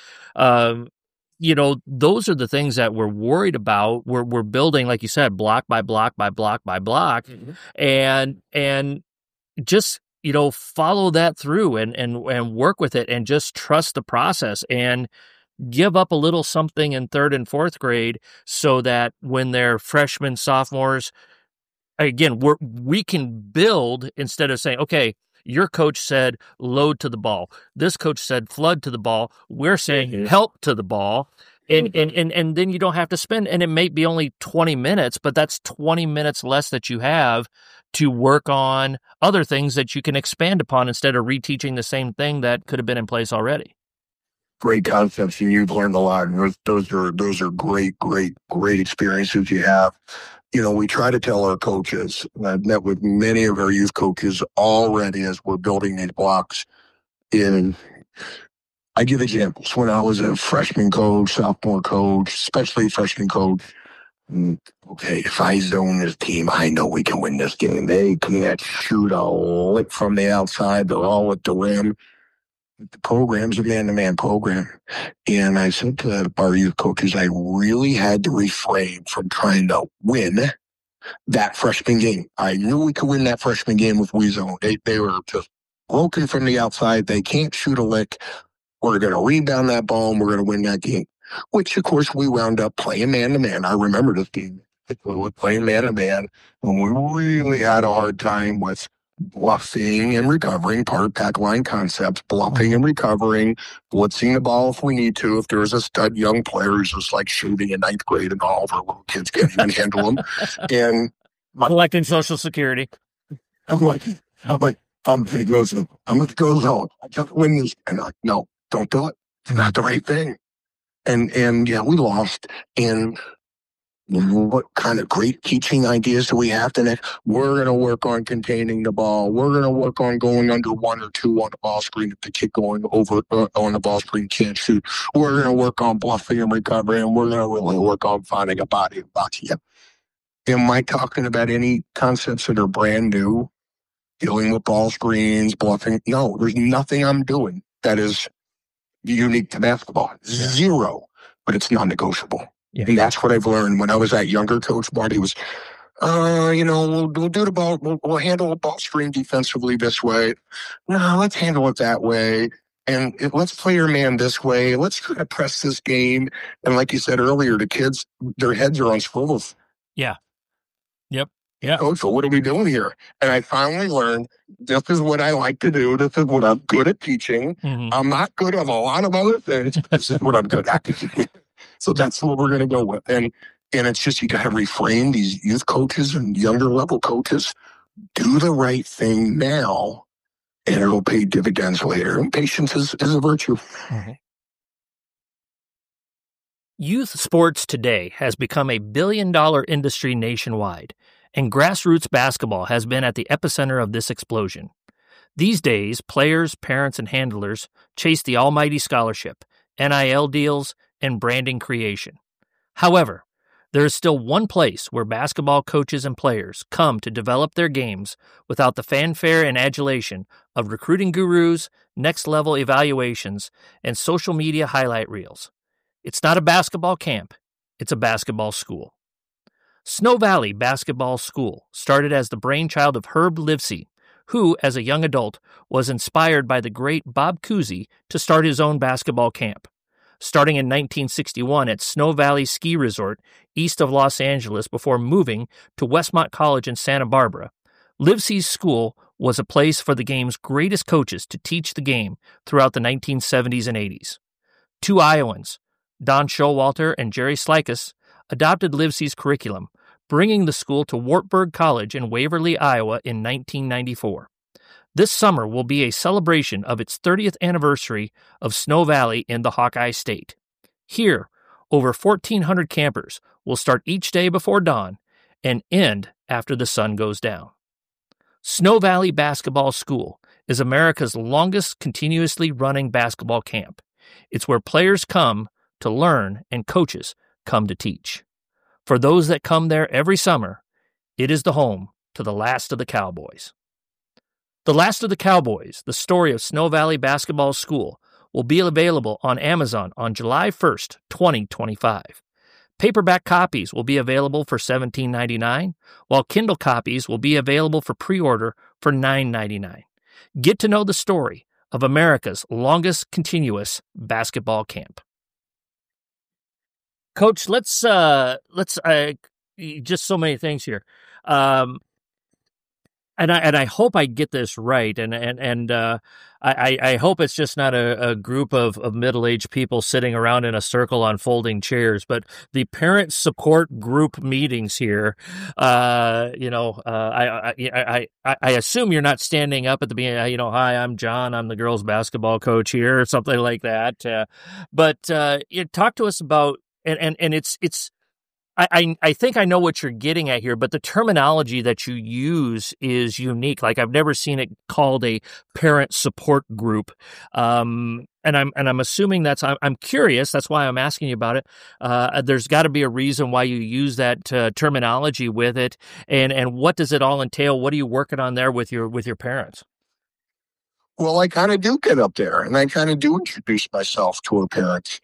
Speaker 1: those are the things that we're worried about. We're building, like you said, block by block by block by block, and just, follow that through and work with it and just trust the process and give up a little something in third and fourth grade so that when they're freshmen, sophomores, again, we can build instead of saying, okay, your coach said load to the ball. This coach said flood to the ball. We're saying help to the ball. And then you don't have to spend, and it may be only 20 minutes, but that's 20 minutes less that you have to work on other things that you can expand upon instead of reteaching the same thing that could have been in place already.
Speaker 2: Great concepts, and you've learned a lot. And those are great experiences you have. We try to tell our coaches, and I've met with many of our youth coaches already as we're building these blocks. I give examples. When I was a freshman coach, sophomore coach, especially freshman coach, okay, if I zone this team, I know we can win this game. They can't shoot a lick from the outside. They're all at the rim. The program's a man-to-man program. And I said to our youth coaches, I really had to refrain from trying to win that freshman game. I knew we could win that freshman game with we zone. They were just broken from the outside. They can't shoot a lick. We're going to rebound that ball, and we're going to win that game, which, of course, we wound up playing man-to-man. I remember this game. We were playing man-to-man, and we really had a hard time with bluffing and recovering, part pack line concepts, bluffing and recovering, blitzing the ball if we need to. If there's a stud young player who's just like shooting in ninth grade and all of our little kids can't even handle them. And
Speaker 1: collecting Social Security.
Speaker 2: I'm like, I'm going to go zone. I got to win this. And I'm like, no, don't do it. It's not the right thing. And yeah, we lost. And what kind of great teaching ideas do we have to next? We're going to work on containing the ball. We're going to work on going under one or two on the ball screen if the kid going over on the ball screen can't shoot. We're going to work on bluffing and recovery, and we're going to really work on finding a body and boxing. Yep. Am I talking about any concepts that are brand new? Dealing with ball screens, bluffing? No, there's nothing I'm doing that is unique to basketball. Zero. but it's non-negotiable.
Speaker 1: Yeah.
Speaker 2: And that's what I've learned when I was that younger coach. Marty was, we'll do the ball. We'll handle a ball screen defensively this way. No, let's handle it that way. And let's play your man this way. Let's try to press this game. And like you said earlier, the kids, their heads are on swivels.
Speaker 1: Yeah. Yep. Yeah.
Speaker 2: Coach, so what are we doing here? And I finally learned this is what I like to do. This is what I'm good at teaching.
Speaker 1: Mm-hmm.
Speaker 2: I'm not good at a lot of other things. This is what I'm good at. So that's what we're going to go with. And it's just, you got to reframe these youth coaches and younger level coaches. Do the right thing now, and it'll pay dividends later. And patience is a virtue.
Speaker 1: Mm-hmm. Youth sports today has become a billion-dollar industry nationwide, and grassroots basketball has been at the epicenter of this explosion. These days, players, parents, and handlers chase the almighty scholarship, NIL deals, and branding creation. However, there is still one place where basketball coaches and players come to develop their games without the fanfare and adulation of recruiting gurus, next-level evaluations, and social media highlight reels. It's not a basketball camp, it's a basketball school. Snow Valley Basketball School started as the brainchild of Herb Livesey, who, as a young adult, was inspired by the great Bob Cousy to start his own basketball camp. Starting in 1961 at Snow Valley Ski Resort east of Los Angeles before moving to Westmont College in Santa Barbara, Livesey's school was a place for the game's greatest coaches to teach the game throughout the 1970s and 80s. Two Iowans, Don Showalter and Jerry Slikus, adopted Livesey's curriculum, bringing the school to Wartburg College in Waverly, Iowa in 1994. This summer will be a celebration of its 30th anniversary of Snow Valley in the Hawkeye State. Here, over 1,400 campers will start each day before dawn and end after the sun goes down. Snow Valley Basketball School is America's longest continuously running basketball camp. It's where players come to learn and coaches come to teach. For those that come there every summer, it is the home to the Last of the Cowboys. The Last of the Cowboys, the story of Snow Valley Basketball School, will be available on Amazon on July 1st, 2025. Paperback copies will be available for $17.99, while Kindle copies will be available for pre-order for $9.99. Get to know the story of America's longest continuous basketball camp. Coach, let's just so many things here. And I hope I get this right, and I hope it's just not a group of middle-aged people sitting around in a circle on folding chairs, but the parent support group meetings here. I assume you're not standing up at the beginning. Hi, I'm John. I'm the girls' basketball coach here, or something like that. But talk to us about and it's. I think I know what you're getting at here, but the terminology that you use is unique. Like, I've never seen it called a parent support group. And I'm assuming I'm curious. That's why I'm asking you about it. There's got to be a reason why you use that terminology with it. And what does it all entail? What are you working on there with your parents?
Speaker 2: Well, I kind of do get up there and I kind of do introduce myself to our parents.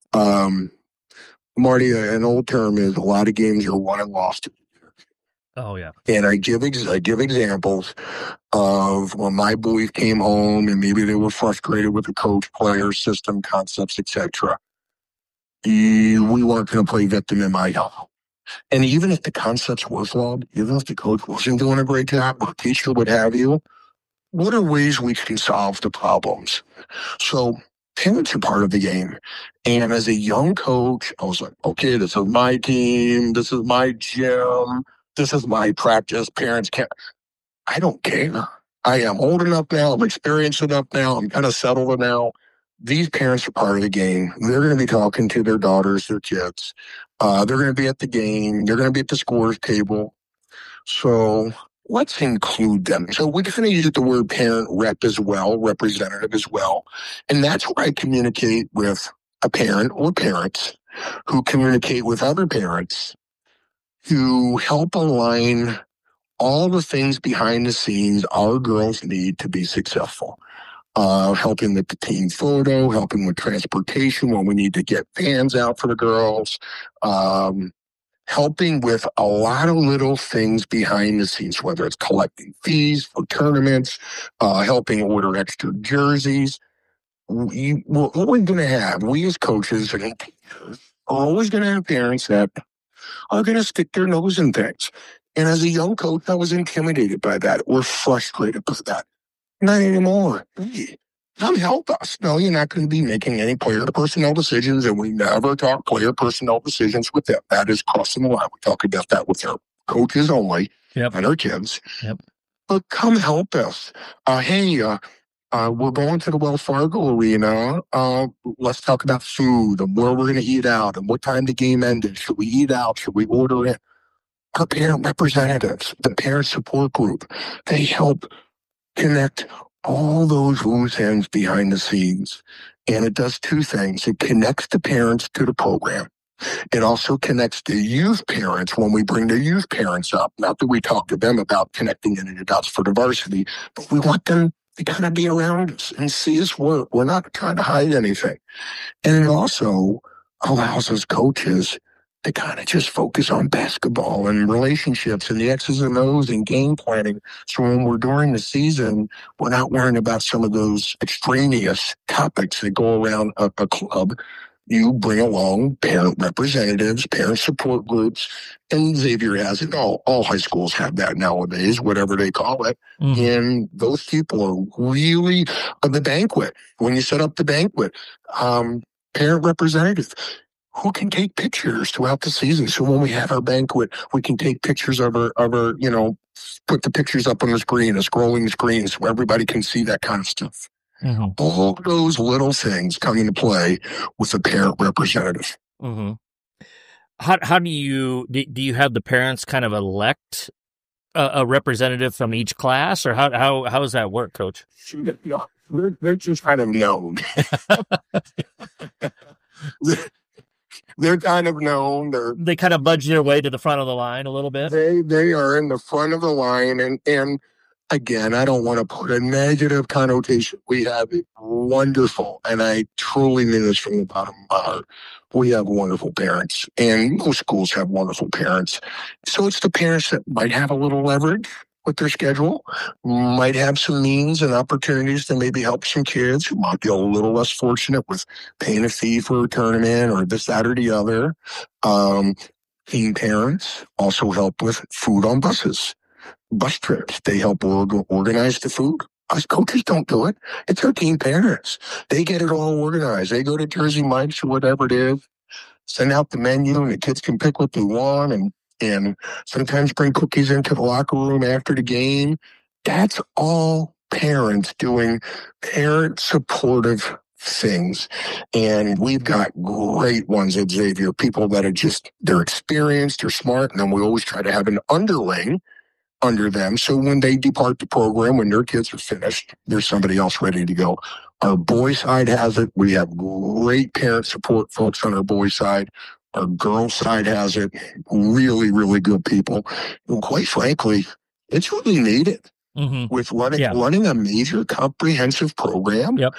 Speaker 2: Marty, an old term is a lot of games are won and lost.
Speaker 1: Oh, yeah.
Speaker 2: And I give examples of when my boys came home and maybe they were frustrated with the coach, player, system, concepts, etc. We weren't going to play victim in my home. And even if the concepts were flawed, even if the coach wasn't doing a great job, or the teacher would have you, what are ways we can solve the problems? So parents are part of the game. And as a young coach, I was like, okay, this is my team. This is my gym. This is my practice. Parents can't. I don't care. I am old enough now. I'm experienced enough now. I'm kind of settled now. These parents are part of the game. They're going to be talking to their daughters, their kids. They're going to be at the game. They're going to be at the scores table. So let's include them. So we're going to use the word parent rep as well, representative as well. And that's where I communicate with a parent or parents who communicate with other parents who help align all the things behind the scenes our girls need to be successful. helping with the team photo, helping with transportation when we need to get vans out for the girls, helping with a lot of little things behind the scenes, whether it's collecting fees for tournaments, helping order extra jerseys. We're always going to have, we as coaches and teachers are always going to have parents that are going to stick their nose in things. And as a young coach, I was intimidated by that or frustrated by that. Not anymore. Hey, come help us. No, you're not going to be making any player personnel decisions, and we never talk player personnel decisions with them. That is crossing the line. We talk about that with our coaches only and our kids.
Speaker 1: Yep.
Speaker 2: But come help us. We're going to the Wells Fargo Arena. Let's talk about food and where we're going to eat out and what time the game ended. Should we eat out? Should we order in? Our parent representatives, the parent support group, they help connect all those loose ends behind the scenes. And it does two things. It connects the parents to the program. It also connects the youth parents when we bring the youth parents up. Not that we talk to them about connecting in the adults for the varsity, but we want them to kind of be around us and see us work. We're not trying to hide anything. And it also allows us coaches to kind of just focus on basketball and relationships and the X's and O's and game planning. So when we're during the season, we're not worrying about some of those extraneous topics that go around a club. You bring along parent representatives, parent support groups, and Xavier has it. All high schools have that nowadays, whatever they call it. Mm-hmm. And those people are really the banquet. When you set up the banquet, parent representative who can take pictures throughout the season. So when we have our banquet, we can take pictures of our, put the pictures up on the screen, a scrolling screen, so everybody can see that kind of stuff. Mm-hmm. All those little things come into play with a parent representative.
Speaker 1: Mm-hmm. How do you have the parents kind of elect a representative from each class, or how does that work, Coach?
Speaker 2: They're just kind of known. They're kind of known.
Speaker 1: They kind of budge their way to the front of the line a little bit.
Speaker 2: They are in the front of the line, and again, I don't want to put a negative connotation. We have it wonderful, and I truly mean this from the bottom of my heart. We have wonderful parents, and most schools have wonderful parents. So it's the parents that might have a little leverage with their schedule, might have some means and opportunities to maybe help some kids who might be a little less fortunate with paying a fee for a tournament or this, that, or the other. Teen parents also help with food on buses. Bus trips. They help organize the food. Us coaches don't do it. It's our teen parents. They get it all organized. They go to Jersey Mike's or whatever it is, send out the menu, and the kids can pick what they want, and sometimes bring cookies into the locker room after the game. That's all parents doing parent supportive things. And we've got great ones at Xavier, people that are they're experienced, they're smart, and then we always try to have an underling under them. So when they depart the program, when their kids are finished, there's somebody else ready to go. Our boys side has it. We have great parent support folks on our boys side. Our girls side has it. Really, really good people. And quite frankly, it's really needed with running a major comprehensive program.
Speaker 1: Yep.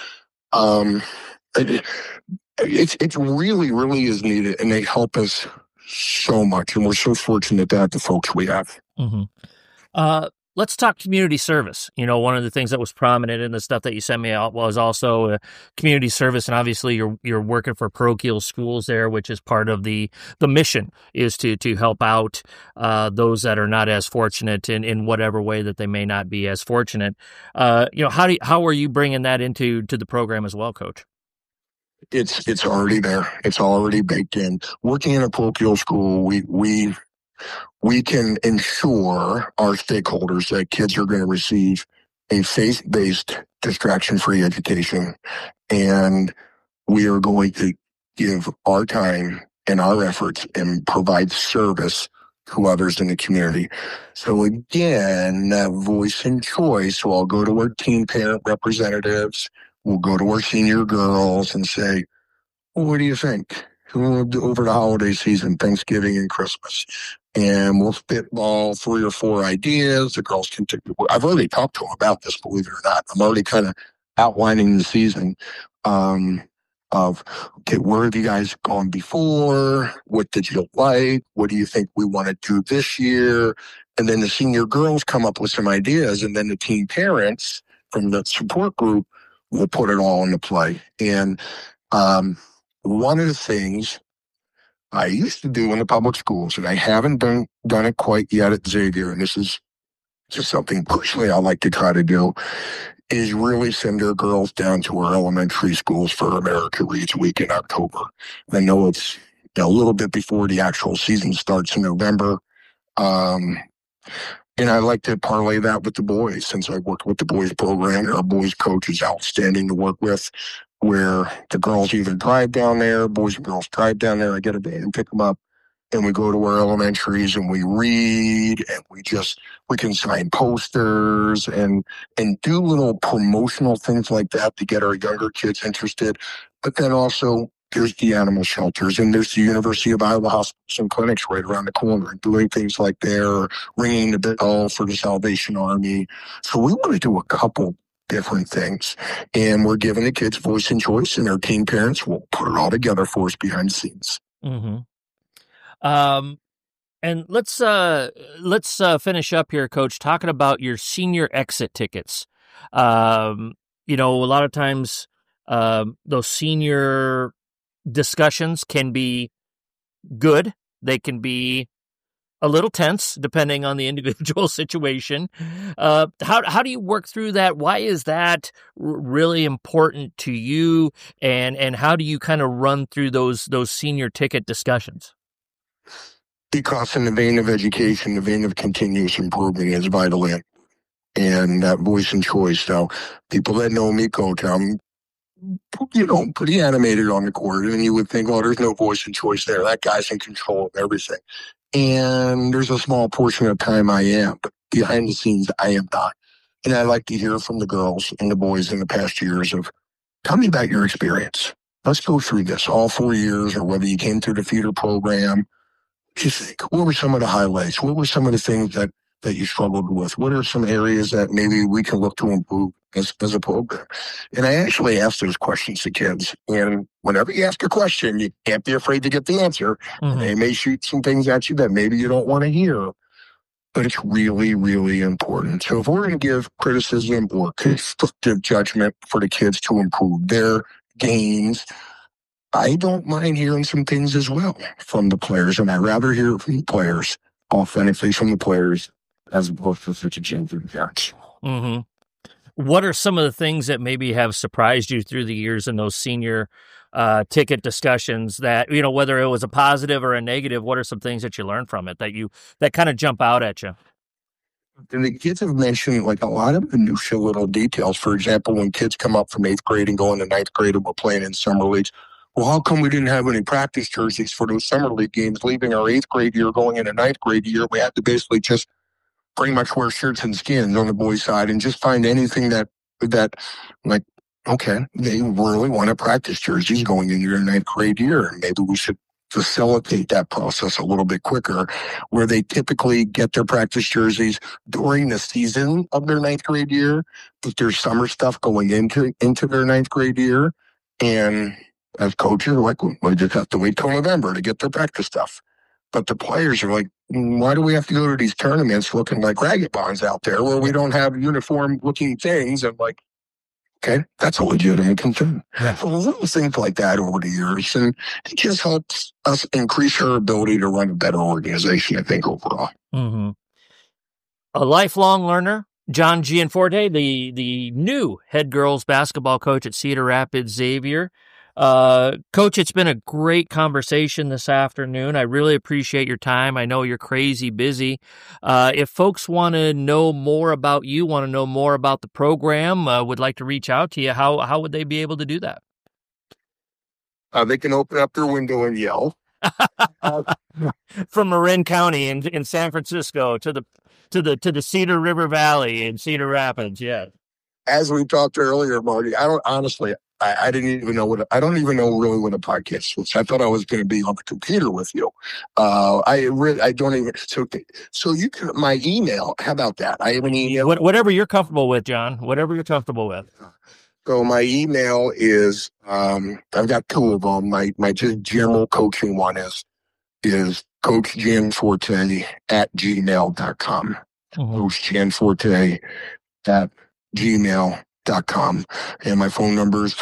Speaker 2: It really, really is needed, and they help us so much. And we're so fortunate to have the folks we have.
Speaker 1: Mm-hmm. Let's talk community service. One of the things that was prominent in the stuff that you sent me out was also community service, and obviously you're working for parochial schools there, which is part of the mission is to help out those that are not as fortunate in whatever way that they may not be as fortunate. How are you bringing that into the program as well, Coach?
Speaker 2: It's already there. It's already baked in. Working in a parochial school, we can ensure our stakeholders that kids are going to receive a faith-based, distraction-free education. And we are going to give our time and our efforts and provide service to others in the community. So again, that voice and choice. So I'll go to our teen parent representatives. We'll go to our senior girls and say, well, what do you think? Over the holiday season, Thanksgiving and Christmas. And we'll spitball 3 or 4 ideas. The girls can I've already talked to them about this, believe it or not. I'm already kind of outlining the season. Of, okay, where have you guys gone before? What did you like? What do you think we want to do this year? And then the senior girls come up with some ideas, and then the teen parents from the support group will put it all into play. And one of the things I used to do in the public schools, and I haven't done it quite yet at Xavier, and this is just something personally I like to try to do, is really send our girls down to our elementary schools for America Reads Week in October. I know it's a little bit before the actual season starts in November. And I like to parlay that with the boys, since I worked with the boys program. Our boys coach is outstanding to work with, where the girls either drive down there, boys and girls drive down there. I get a van and pick them up, and we go to our elementaries and we read, and we can sign posters and do little promotional things like that to get our younger kids interested. But then also there's the animal shelters, and there's the University of Iowa hospitals and clinics right around the corner, and doing things like they're ringing the bell for the Salvation Army. So we want to do a couple different things, and we're giving the kids voice and choice, and our teen parents will put it all together for us behind the scenes.
Speaker 1: Mm-hmm. And let's finish up here, Coach, talking about your senior exit tickets. A lot of times, those senior discussions can be good. They can be a little tense, depending on the individual situation. How do you work through that? Why is that really important to you? And how do you kind of run through those senior ticket discussions?
Speaker 2: Because in the vein of education, the vein of continuous improvement is vital in. And that voice and choice. So people that know me, Coach, I'm, pretty animated on the court. And you would think, there's no voice and choice there. That guy's in control of everything. And there's a small portion of time I am, but behind the scenes, I am not. And I like to hear from the girls and the boys in the past years of, tell me about your experience. Let's go through this all 4 years, or whether you came through the feeder program. What do you think? What were some of the highlights? What were some of the things that you struggled with? What are some areas that maybe we can look to improve as a program? And I actually ask those questions to kids. And whenever you ask a question, you can't be afraid to get the answer. Mm-hmm. They may shoot some things at you that maybe you don't want to hear, but it's really, really important. So if we're going to give criticism or constructive judgment for the kids to improve their gains, I don't mind hearing some things as well from the players, and I'd rather hear it from the players, authentically from the players, as opposed to such a gender judge.
Speaker 1: Mm-hmm. What are some of the things that maybe have surprised you through the years in those senior ticket discussions that, whether it was a positive or a negative, what are some things that you learned from it that kind of jump out at you?
Speaker 2: And the kids have mentioned like a lot of minutiae little details. For example, when kids come up from 8th grade and go into 9th grade and we're playing in summer leagues, well, how come we didn't have any practice jerseys for those summer league games? Leaving our 8th grade year, going into 9th grade year, we had to basically just pretty much wear shirts and skins on the boys' side and just find anything that like, okay, they really want to practice jerseys going into their 9th grade year. And maybe we should facilitate that process a little bit quicker, where they typically get their practice jerseys during the season of their 9th grade year, but there's summer stuff going into their 9th grade year. And as coaches, like, we just have to wait till November to get their practice stuff. But the players are like, why do we have to go to these tournaments looking like ragged bonds out there where we don't have uniform-looking things? And like, okay, that's a legitimate concern. Yeah. So little things like that over the years, and it just helps us increase our ability to run a better organization, I think, overall.
Speaker 1: Mm-hmm. A lifelong learner, John Gianforte, the new head girls basketball coach at Cedar Rapids Xavier. Coach, it's been a great conversation this afternoon. I really appreciate your time. I know you're crazy busy. If folks want to know more about you, want to know more about the program, would like to reach out to you, how would they be able to do that?
Speaker 2: They can open up their window and yell.
Speaker 1: From Marin County in San Francisco to the Cedar River Valley in Cedar Rapids. Yeah.
Speaker 2: As we talked earlier, Marty, I didn't even know I don't even know really what a podcast was. I thought I was going to be on the computer with you. I don't even, so you can, my email, how about that? I have an email.
Speaker 1: Whatever you're comfortable with, John, whatever you're comfortable with.
Speaker 2: So my email is, I've got two of them. My just general coaching one is coachgianforte@gmail.com. coachgianforte@gmail.com. And my phone number is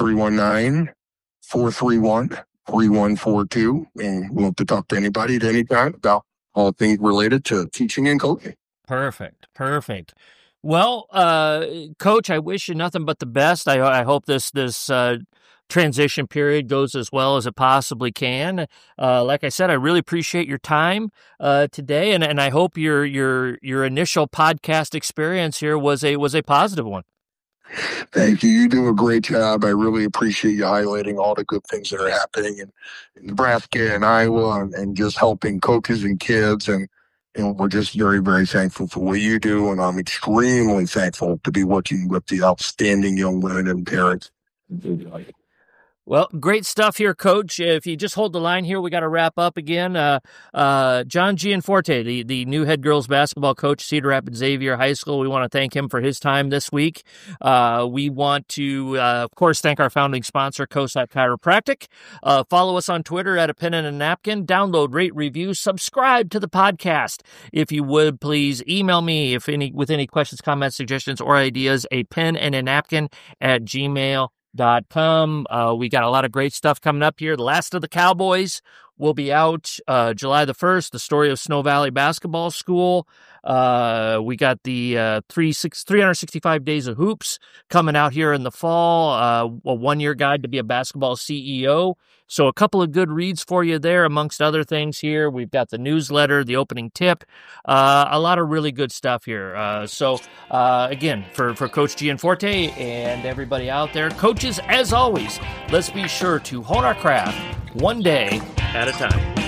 Speaker 2: 319-431-3142. And we'll have to talk to anybody at any time about all things related to teaching and coaching.
Speaker 1: Perfect. Well, Coach, I wish you nothing but the best. I hope this transition period goes as well as it possibly can. Like I said, I really appreciate your time today, and I hope your initial podcast experience here was a positive one.
Speaker 2: Thank you. You do a great job. I really appreciate you highlighting all the good things that are happening in Nebraska and Iowa, and just helping coaches and kids. And we're just very, very thankful for what you do. And I'm extremely thankful to be working with the outstanding young women and parents.
Speaker 1: Well, great stuff here, Coach. If you just hold the line here, we got to wrap up again. John Gianforte, the new head girls basketball coach, Cedar Rapids Xavier High School. We want to thank him for his time this week. We want to, of course, thank our founding sponsor, COSAP Chiropractic. Follow us on Twitter at A Pen and a Napkin. Download, rate, review, subscribe to the podcast. If you would, please email me with any questions, comments, suggestions, or ideas, apenandanapkin@gmail.com. We got a lot of great stuff coming up here. The Last of the Cowboys will be out July the 1st, the story of Snow Valley Basketball School. We got the 365 Days of Hoops coming out here in the fall, a one-year guide to be a basketball CEO. So a couple of good reads for you there, amongst other things here. We've got the newsletter, the opening tip, a lot of really good stuff here. So again, for Coach Gianforte and everybody out there, coaches, as always, let's be sure to hone our craft one day at a time.